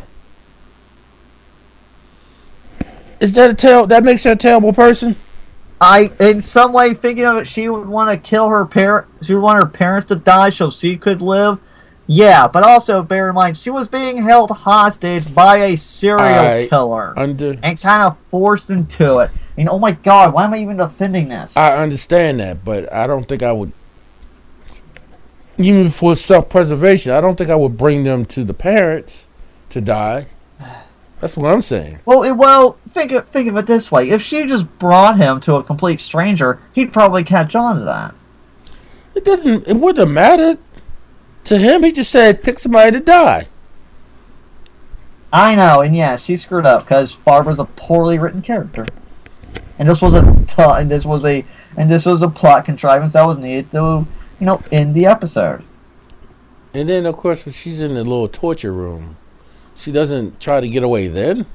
Is that a ter- that makes her a terrible person? I, in some way, thinking of it, she would want to kill her parent. She would want her parents to die so she could live. Yeah, but also bear in mind she was being held hostage by a serial I killer Under and kind of forced into it. And oh my God, why am I even defending this? I understand that, but I don't think I would. Even for self-preservation, I don't think I would bring them to the parents to die. That's what I'm saying. Well, it, well, think of, think of it this way: if she just brought him to a complete stranger, he'd probably catch on to that. It doesn't. It wouldn't have mattered to him. He just said, "Pick somebody to die." I know, and yeah, she screwed up because Barbara's a poorly written character, and this was a t- and this was a and this was a plot contrivance that was needed to, you know, end the episode. And then, of course, when she's in the little torture room, she doesn't try to get away. Then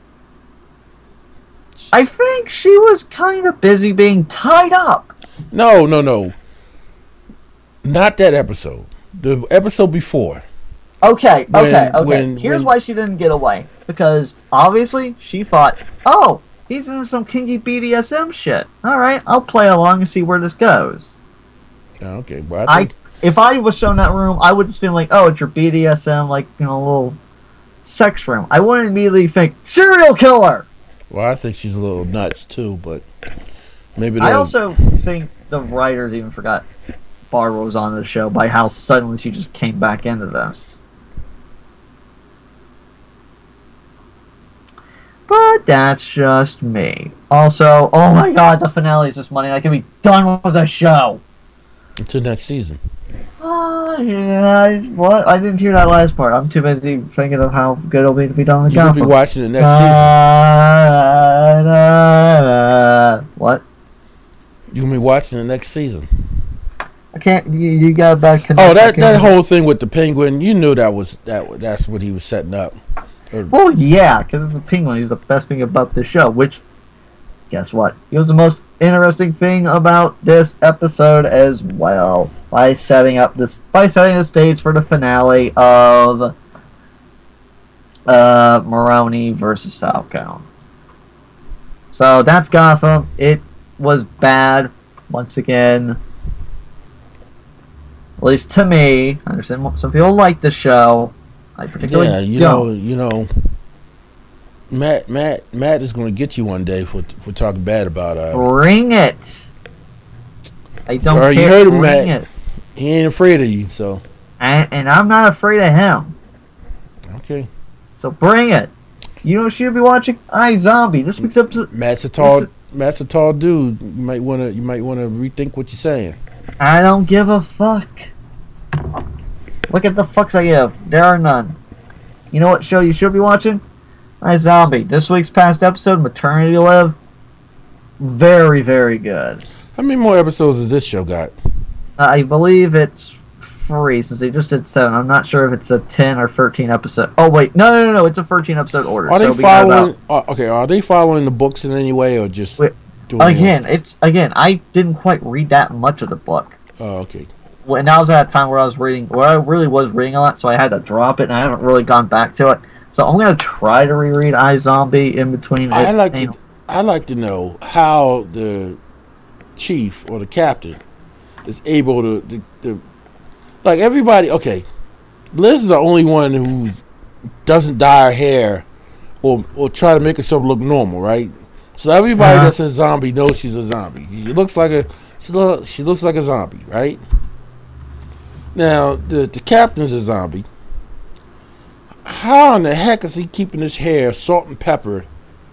I think she was kind of busy being tied up. no, no, no, not that episode. The episode before. Okay, When- okay, okay. when- Here's when- why she didn't get away. Because obviously she thought, oh, he's into some kinky B D S M shit. All right, I'll play along and see where this goes. Oh, okay, well, I I, think, if I was shown that room, I would just feel like, oh, it's your B D S M, like, you know, little sex room. I wouldn't immediately think serial killer. well, I think she's a little nuts too, but maybe I they'll- also think the writers even forgot Barbara was on the show by how suddenly she just came back into this. But that's just me. Also, oh my God, the finale is this Monday. I can be done with the show. until next season. Oh, yeah, I, what? I didn't hear that last part. I'm too busy thinking of how good it'll be to be done with the You'll be show. watching it next season. Uh, what? You'll be watching it next season. I can't. You, you got a bad connection. Oh, I that can't- that whole thing with the penguin, you knew that was that that's what he was setting up. Or- Well, yeah, because it's a penguin. He's the best thing about the show. Which, guess what? He was the most interesting thing about this episode as well. By setting up this, by setting the stage for the finale of uh, Maroni versus Falcone. So that's Gotham. It was bad. Once again, at least to me, I understand some people like the show. I particularly Yeah, you don't. know, you know, Matt, Matt, Matt is going to get you one day for for talking bad about uh. Bring it. I don't Alright, care. you heard him, Bring Matt. it. He ain't afraid of you, so And, and I'm not afraid of him. okay. So bring it. You know, should be watching iZombie. This week's episode. Matt's a tall, Listen. Matt's a tall dude. You might wanna, you might wanna rethink what you're saying. I don't give a fuck. Look at the fucks I give. There are none. You know what show you should be watching? iZombie. This week's past episode, Maternity Live. Very, very good. How many more episodes has this show got? I believe it's free since they just did seven. I'm not sure if it's a ten or thirteen episode. Oh wait, no, no, no, no. It's a thirteen episode order. Are so they we got following? about- Uh, okay, are they following the books in any way, or just Wait, doing Again, it's again. I didn't quite read that much of the book. Oh, okay. When I was at a time where I was reading, where I really was reading a lot, so I had to drop it, and I haven't really gone back to it. So I'm gonna try to reread iZombie in between. I'd it, like you to. know. I'd like to know how the chief or the captain is able to, to, to like everybody. Okay, Liz is the only one who doesn't dye her hair or or try to make herself look normal, right? So everybody Uh-huh. that's a zombie knows she's a zombie. She looks like a she, look, she looks like a zombie, right? Now the the captain's a zombie. How in the heck is he keeping his hair salt and pepper?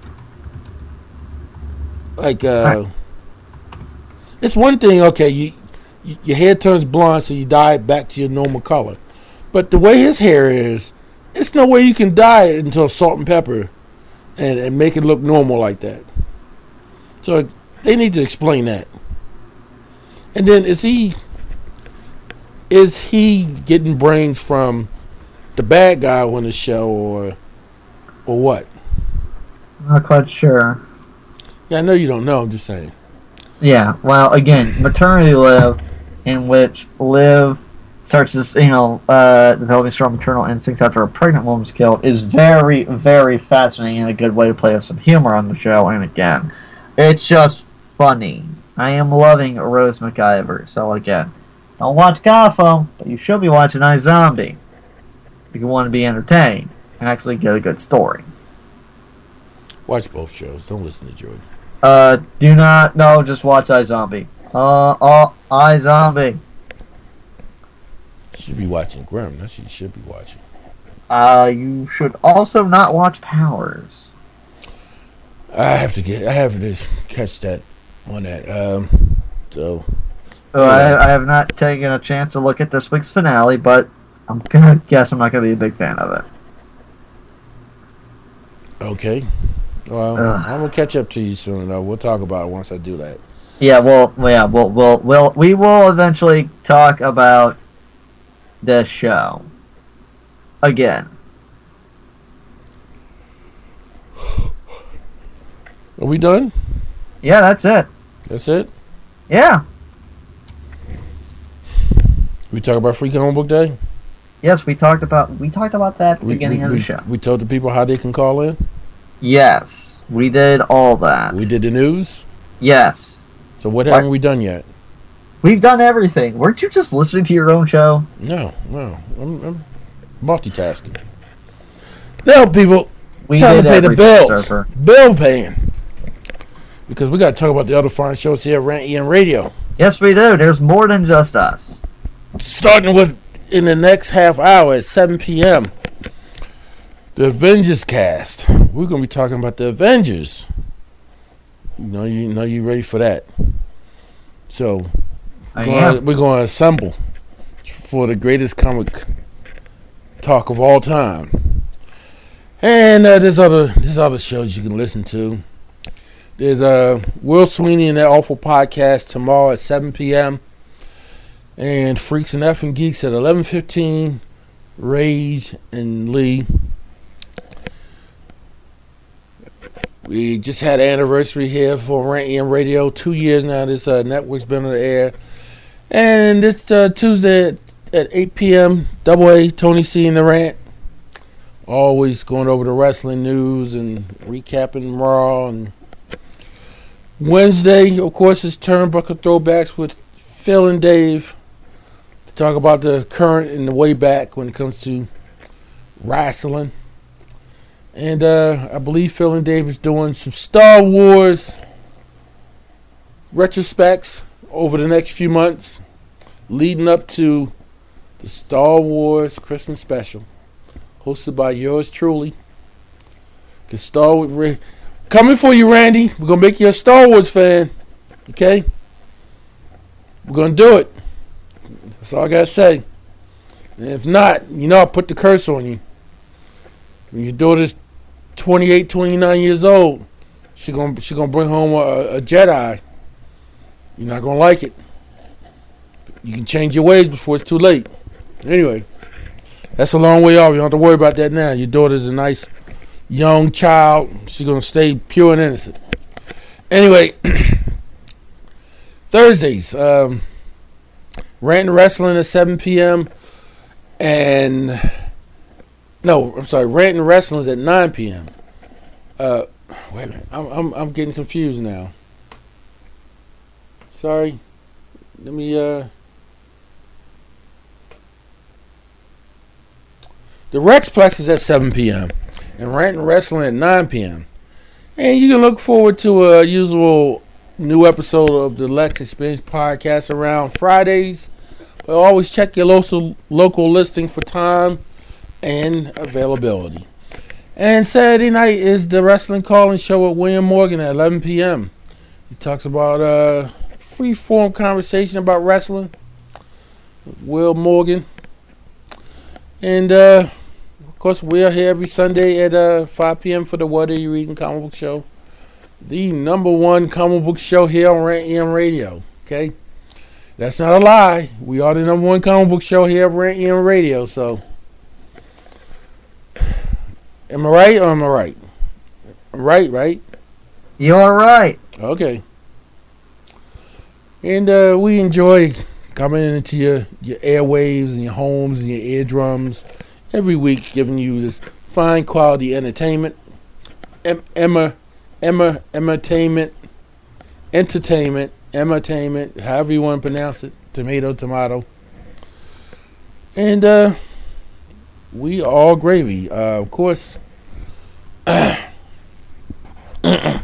Like uh, it's one thing. Okay, you, you your hair turns blonde, so you dye it back to your normal color. But the way his hair is, it's no way you can dye it until salt and pepper, and, and make it look normal like that. So they need to explain that. And then is he is he getting brains from the bad guy on the show, or or what? I'm not quite sure. Yeah, I know you don't know. I'm just saying. Yeah, well, again, Maternity Live, in which Liv starts this, you know, uh, developing strong maternal instincts after a pregnant woman's killed, is very, very fascinating and a good way to play with some humor on the show. And again, it's just funny. I am loving Rose McIver. So again, don't watch Gotham, but you should be watching iZombie if you want to be entertained and actually get a good story. Watch both shows. Don't listen to Jordan. Uh, do not, no, just watch iZombie. Uh, uh, iZombie. You should be watching Grimm. That's what you should be watching. Uh, you should also not watch Powers. I have to get. I have to just catch that on that. Um, so Uh, I, I have not taken a chance to look at this week's finale, but I'm gonna guess I'm not gonna be a big fan of it. okay. Well, Ugh. I'm gonna catch up to you soon. Though we'll talk about it once I do that. Yeah, well, yeah, we'll, we'll, we'll, we will eventually talk about this show again. Are we done? Yeah, that's it. That's it. Yeah. We talk about Free Comic Book Day. Yes, we talked about we talked about that at the We, beginning we, of the we, show. we told the people how they can call in. Yes, we did all that. We did the news. Yes. So what What? haven't we done yet? We've done everything. Weren't you just listening to your own show? No, no. I'm, I'm multitasking. Now, people, We time to did pay the everything, bills. Surfer. Bill paying. Because we got to talk about the other fine shows here at Rant E M Radio. Yes, we do. There's more than just us. Starting with in the next half hour at seven p.m. The Avengers cast. We're going to be talking about the Avengers. You know, you know, you ready for that? So I we're gonna, am. we're going to assemble for the greatest comic talk of all time. And uh, there's other there's other shows you can listen to. There's uh, Will Sweeney and that awful podcast tomorrow at seven p.m. And Freaks and Effing Geeks at eleven fifteen. Rage and Lee. We just had an anniversary here for Rant E M Radio. Two years now this uh, network's been on the air. And this uh, Tuesday at, at eight p.m. Double A, Tony C and the Rant. Always going over the wrestling news and recapping Raw and Wednesday, of course, is Turnbuckle Throwbacks with Phil and Dave to talk about the current and the way back when it comes to wrestling. And uh, I believe Phil and Dave is doing some Star Wars retrospects over the next few months, leading up to the Star Wars Christmas special, hosted by yours truly. Cause Star Wars coming for you, Randy. We're gonna make you a Star Wars fan, okay? We're gonna do it. That's all I gotta say. And if not, you know I'll put the curse on you. When your daughter's twenty-eight, twenty-nine years old, she gonna she gonna bring home a, a Jedi. You're not gonna like it. You can change your ways before it's too late. Anyway, that's a long way off. You don't have to worry about that now. Your daughter's a nice young child. She's gonna stay pure and innocent. Anyway, Thursdays, um, Rant and Wrestling at seven p.m. and no, I'm sorry, Rant and Wrestling is at nine p.m. Uh, wait a minute, I'm I'm I'm getting confused now. Sorry, let me uh. The Rexplex is at seven p.m. and Rant and Wrestling at nine p.m. And you can look forward to a usual new episode of the Lex Experience podcast around Fridays. But always check your local local listing for time and availability. And Saturday night is the Wrestling Calling Show with William Morgan at eleven p.m. He talks about uh, free-form conversation about wrestling. Will Morgan. And, uh, of course, we're here every Sunday at uh, five p.m. for the What Are You Reading Comic Book Show. The number one comic book show here on Rant E M Radio. Okay? That's not a lie. We are the number one comic book show here at Rant E M Radio. So, am I right or am I right? I'm right, right? You're right. Okay. And uh, we enjoy coming into your, your airwaves and your homes and your eardrums every week, giving you this fine quality entertainment, em- Emma, Emma, entertainment, entertainment, entertainment, however you want to pronounce it, tomato, tomato. And uh, we are all gravy. Uh, of course, it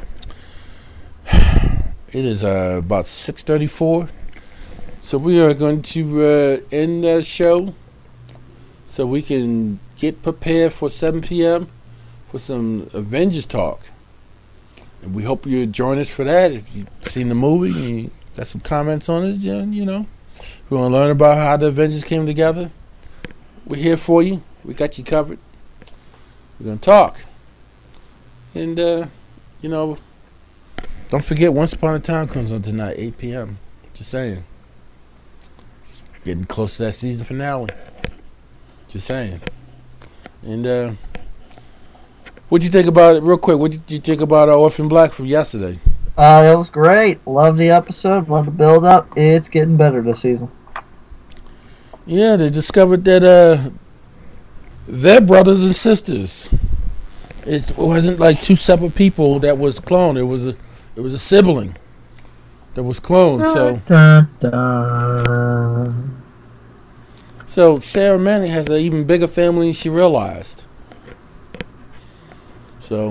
is uh, about six thirty-four. So we are going to uh, end the show so we can get prepared for seven p.m. for some Avengers talk. And we hope you join us for that. If you've seen the movie and you got some comments on it, yeah, you know, we want to learn about how the Avengers came together. We're here for you. We got you covered. We're going to talk. And, uh, you know, don't forget Once Upon a Time comes on tonight, eight p.m. Just saying. It's getting close to that season finale. Just saying. And, uh, what'd you think about it, real quick? What did you think about uh, Orphan Black from yesterday? Uh, that was great. Love the episode. Love the build up. It's getting better this season. Yeah, they discovered that uh, they're brothers and sisters. It's, it wasn't like two separate people that was cloned. It was a, it was a sibling that was cloned. So, Dun, dun. so Sarah Manning has an even bigger family than she realized. So,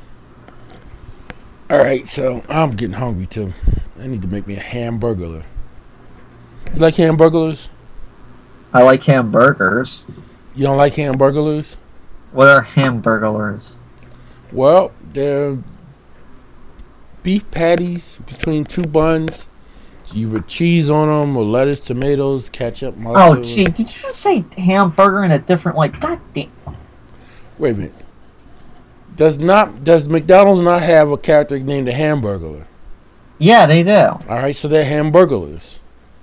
all right. So I'm getting hungry too. I need to make me a hamburger. You like hamburgers? I like hamburgers. You don't like hamburgers? What are hamburgers? Well, they're beef patties between two buns. You put cheese on them, or lettuce, tomatoes, ketchup, mustard. Oh, gee, did you just say hamburger in a different, like, god damn. Wait a minute. Does not does McDonald's not have a character named a Hamburglar? Yeah, they do. All right, so they're Hamburglers.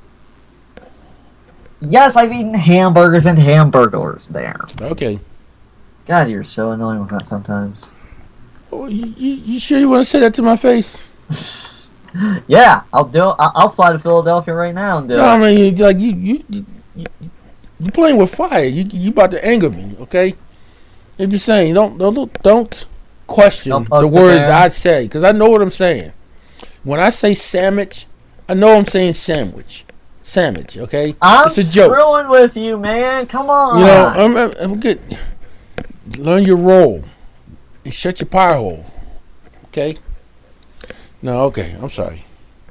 Yes, I've eaten hamburgers and hamburgers there. Okay. God, you're so annoying with that sometimes. Oh, you, you, you sure you want to say that to my face? Yeah, I'll do. I'll, I'll fly to Philadelphia right now and do No, it. I mean, you, like you, you, you, you, you playing with fire. You, you about to anger me, okay? I'm just saying, don't, don't, don't question Don't the poke the words bear. I say, because I know what I'm saying. When I say sandwich, I know I'm saying sandwich. Sandwich, okay? I'm it's a joke. screwing with you, man. Come on. You know, I'm, I'm, I'm good. Learn your role and shut your pie hole. Okay? No, okay. I'm sorry.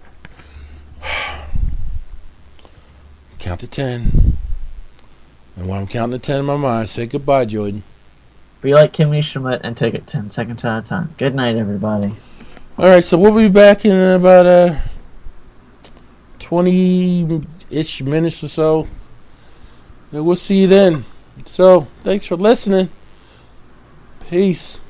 Count to ten. And while I'm counting to ten in my mind, say goodbye, Jordan. Be like Kimmy Schmidt and take it ten seconds at a time. Good night, everybody. All right, so we'll be back in about uh, twenty-ish minutes or so. And we'll see you then. So, thanks for listening. Peace.